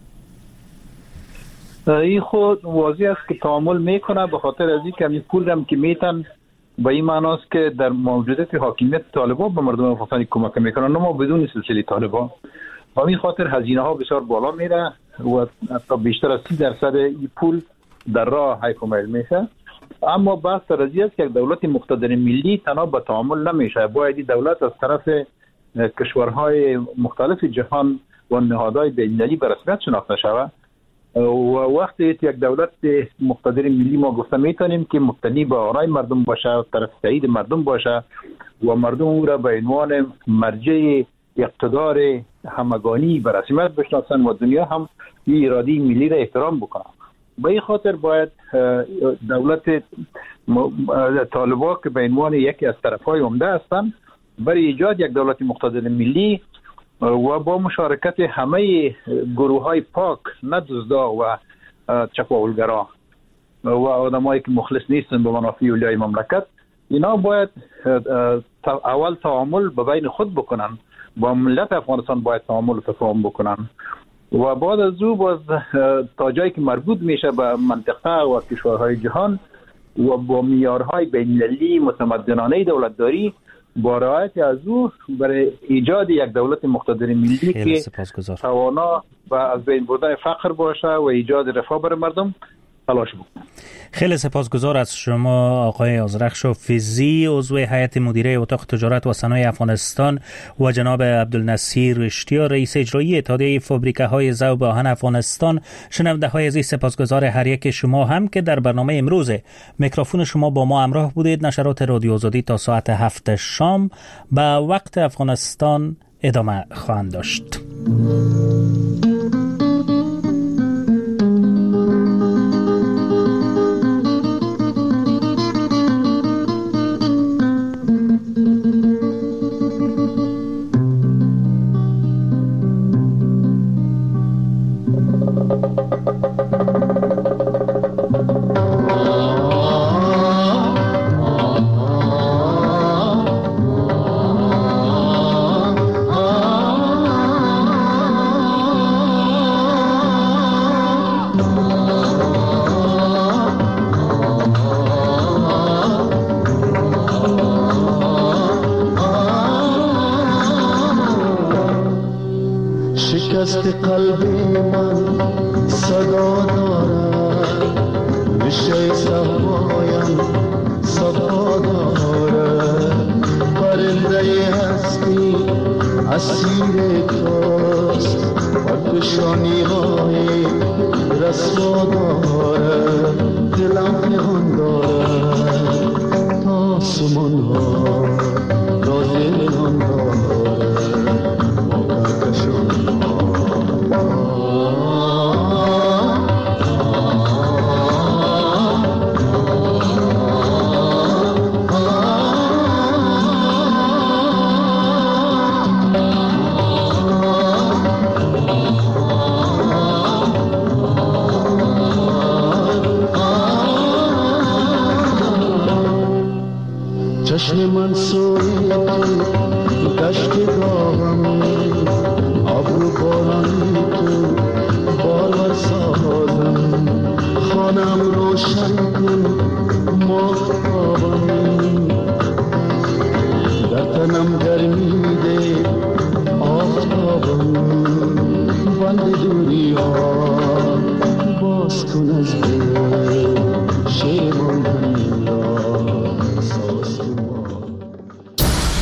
این خود واضح است که تعامل میکنه به خاطر از اینکه همین پول هم که میتن به این معناست که در موجودیت حاکمیت طالبان به مردم افغانستان کمک میکنن اما بدون سلسله طالبان. به این خاطر هزینه ها بسیار بالا میره و حتی بیشتر از 30% این پول در راه حیکمیل میشه. اما بحث رضی است که دولت مقتدر ملی تنها به تعامل نمیشه، باید دولت از طرف کشورهای مختلف جهان و نهادهای بین‌المللی به رسمیت شناخته شود و وقتی یک دولت مقتدر ملی ما گفته میتونیم که مبتنی به آرای مردم باشه، طرف تایید مردم باشه و مردم او را به عنوان مرجع اقتدار همگانی به رسمیت بشناسن و دنیا هم این اراده ملی را احترام بکنن. به این خاطر باید دولت طالبان که به عنوان یکی از طرفهای عمده هستند برای ایجاد یک دولت مقتدر ملی و با مشارکت همه گروه‌های پاک، نه دزدا و چپاولگرا و آدمایی که مخلص نیستن به منافع اولیای مملکت، اینا باید اول تعامل به بین خود بکنن، با ملت افغانستان باید تعامل و تفاهم بکنن و بعد از او باز تا جایی که مربوط میشه به منطقه و کشورهای جهان و با معیارهای بین‌المللی متمدنانه دولتداری با رعایت از او برای ایجاد یک دولت مقتدر ملی که توانا و از بین بردن فقر باشه و ایجاد رفاه برای مردم تلاش بکنه. خیلی سپاسگزار از شما آقای آذرخش حافظی، عضو هیئت مدیره اتاق تجارت و صنایع افغانستان و جناب عبدالنصیر رشتیا، رئیس اجرایی اتحادیه فابریکه‌های ذوب آهن افغانستان. شنونده‌های عزیز، سپاسگزار هر یک شما هم که در برنامه امروز میکروفون شما با ما همراه بودید. نشرات رادیو آزادی تا ساعت 7 شام به وقت افغانستان ادامه خواهند داشت. سوی تو دشت گاهم ابرو بارانی تو بار سازم خانم روشن کن ماهتابم در تنم گرمی ده آفتابم بند دوری ها باز کن از دل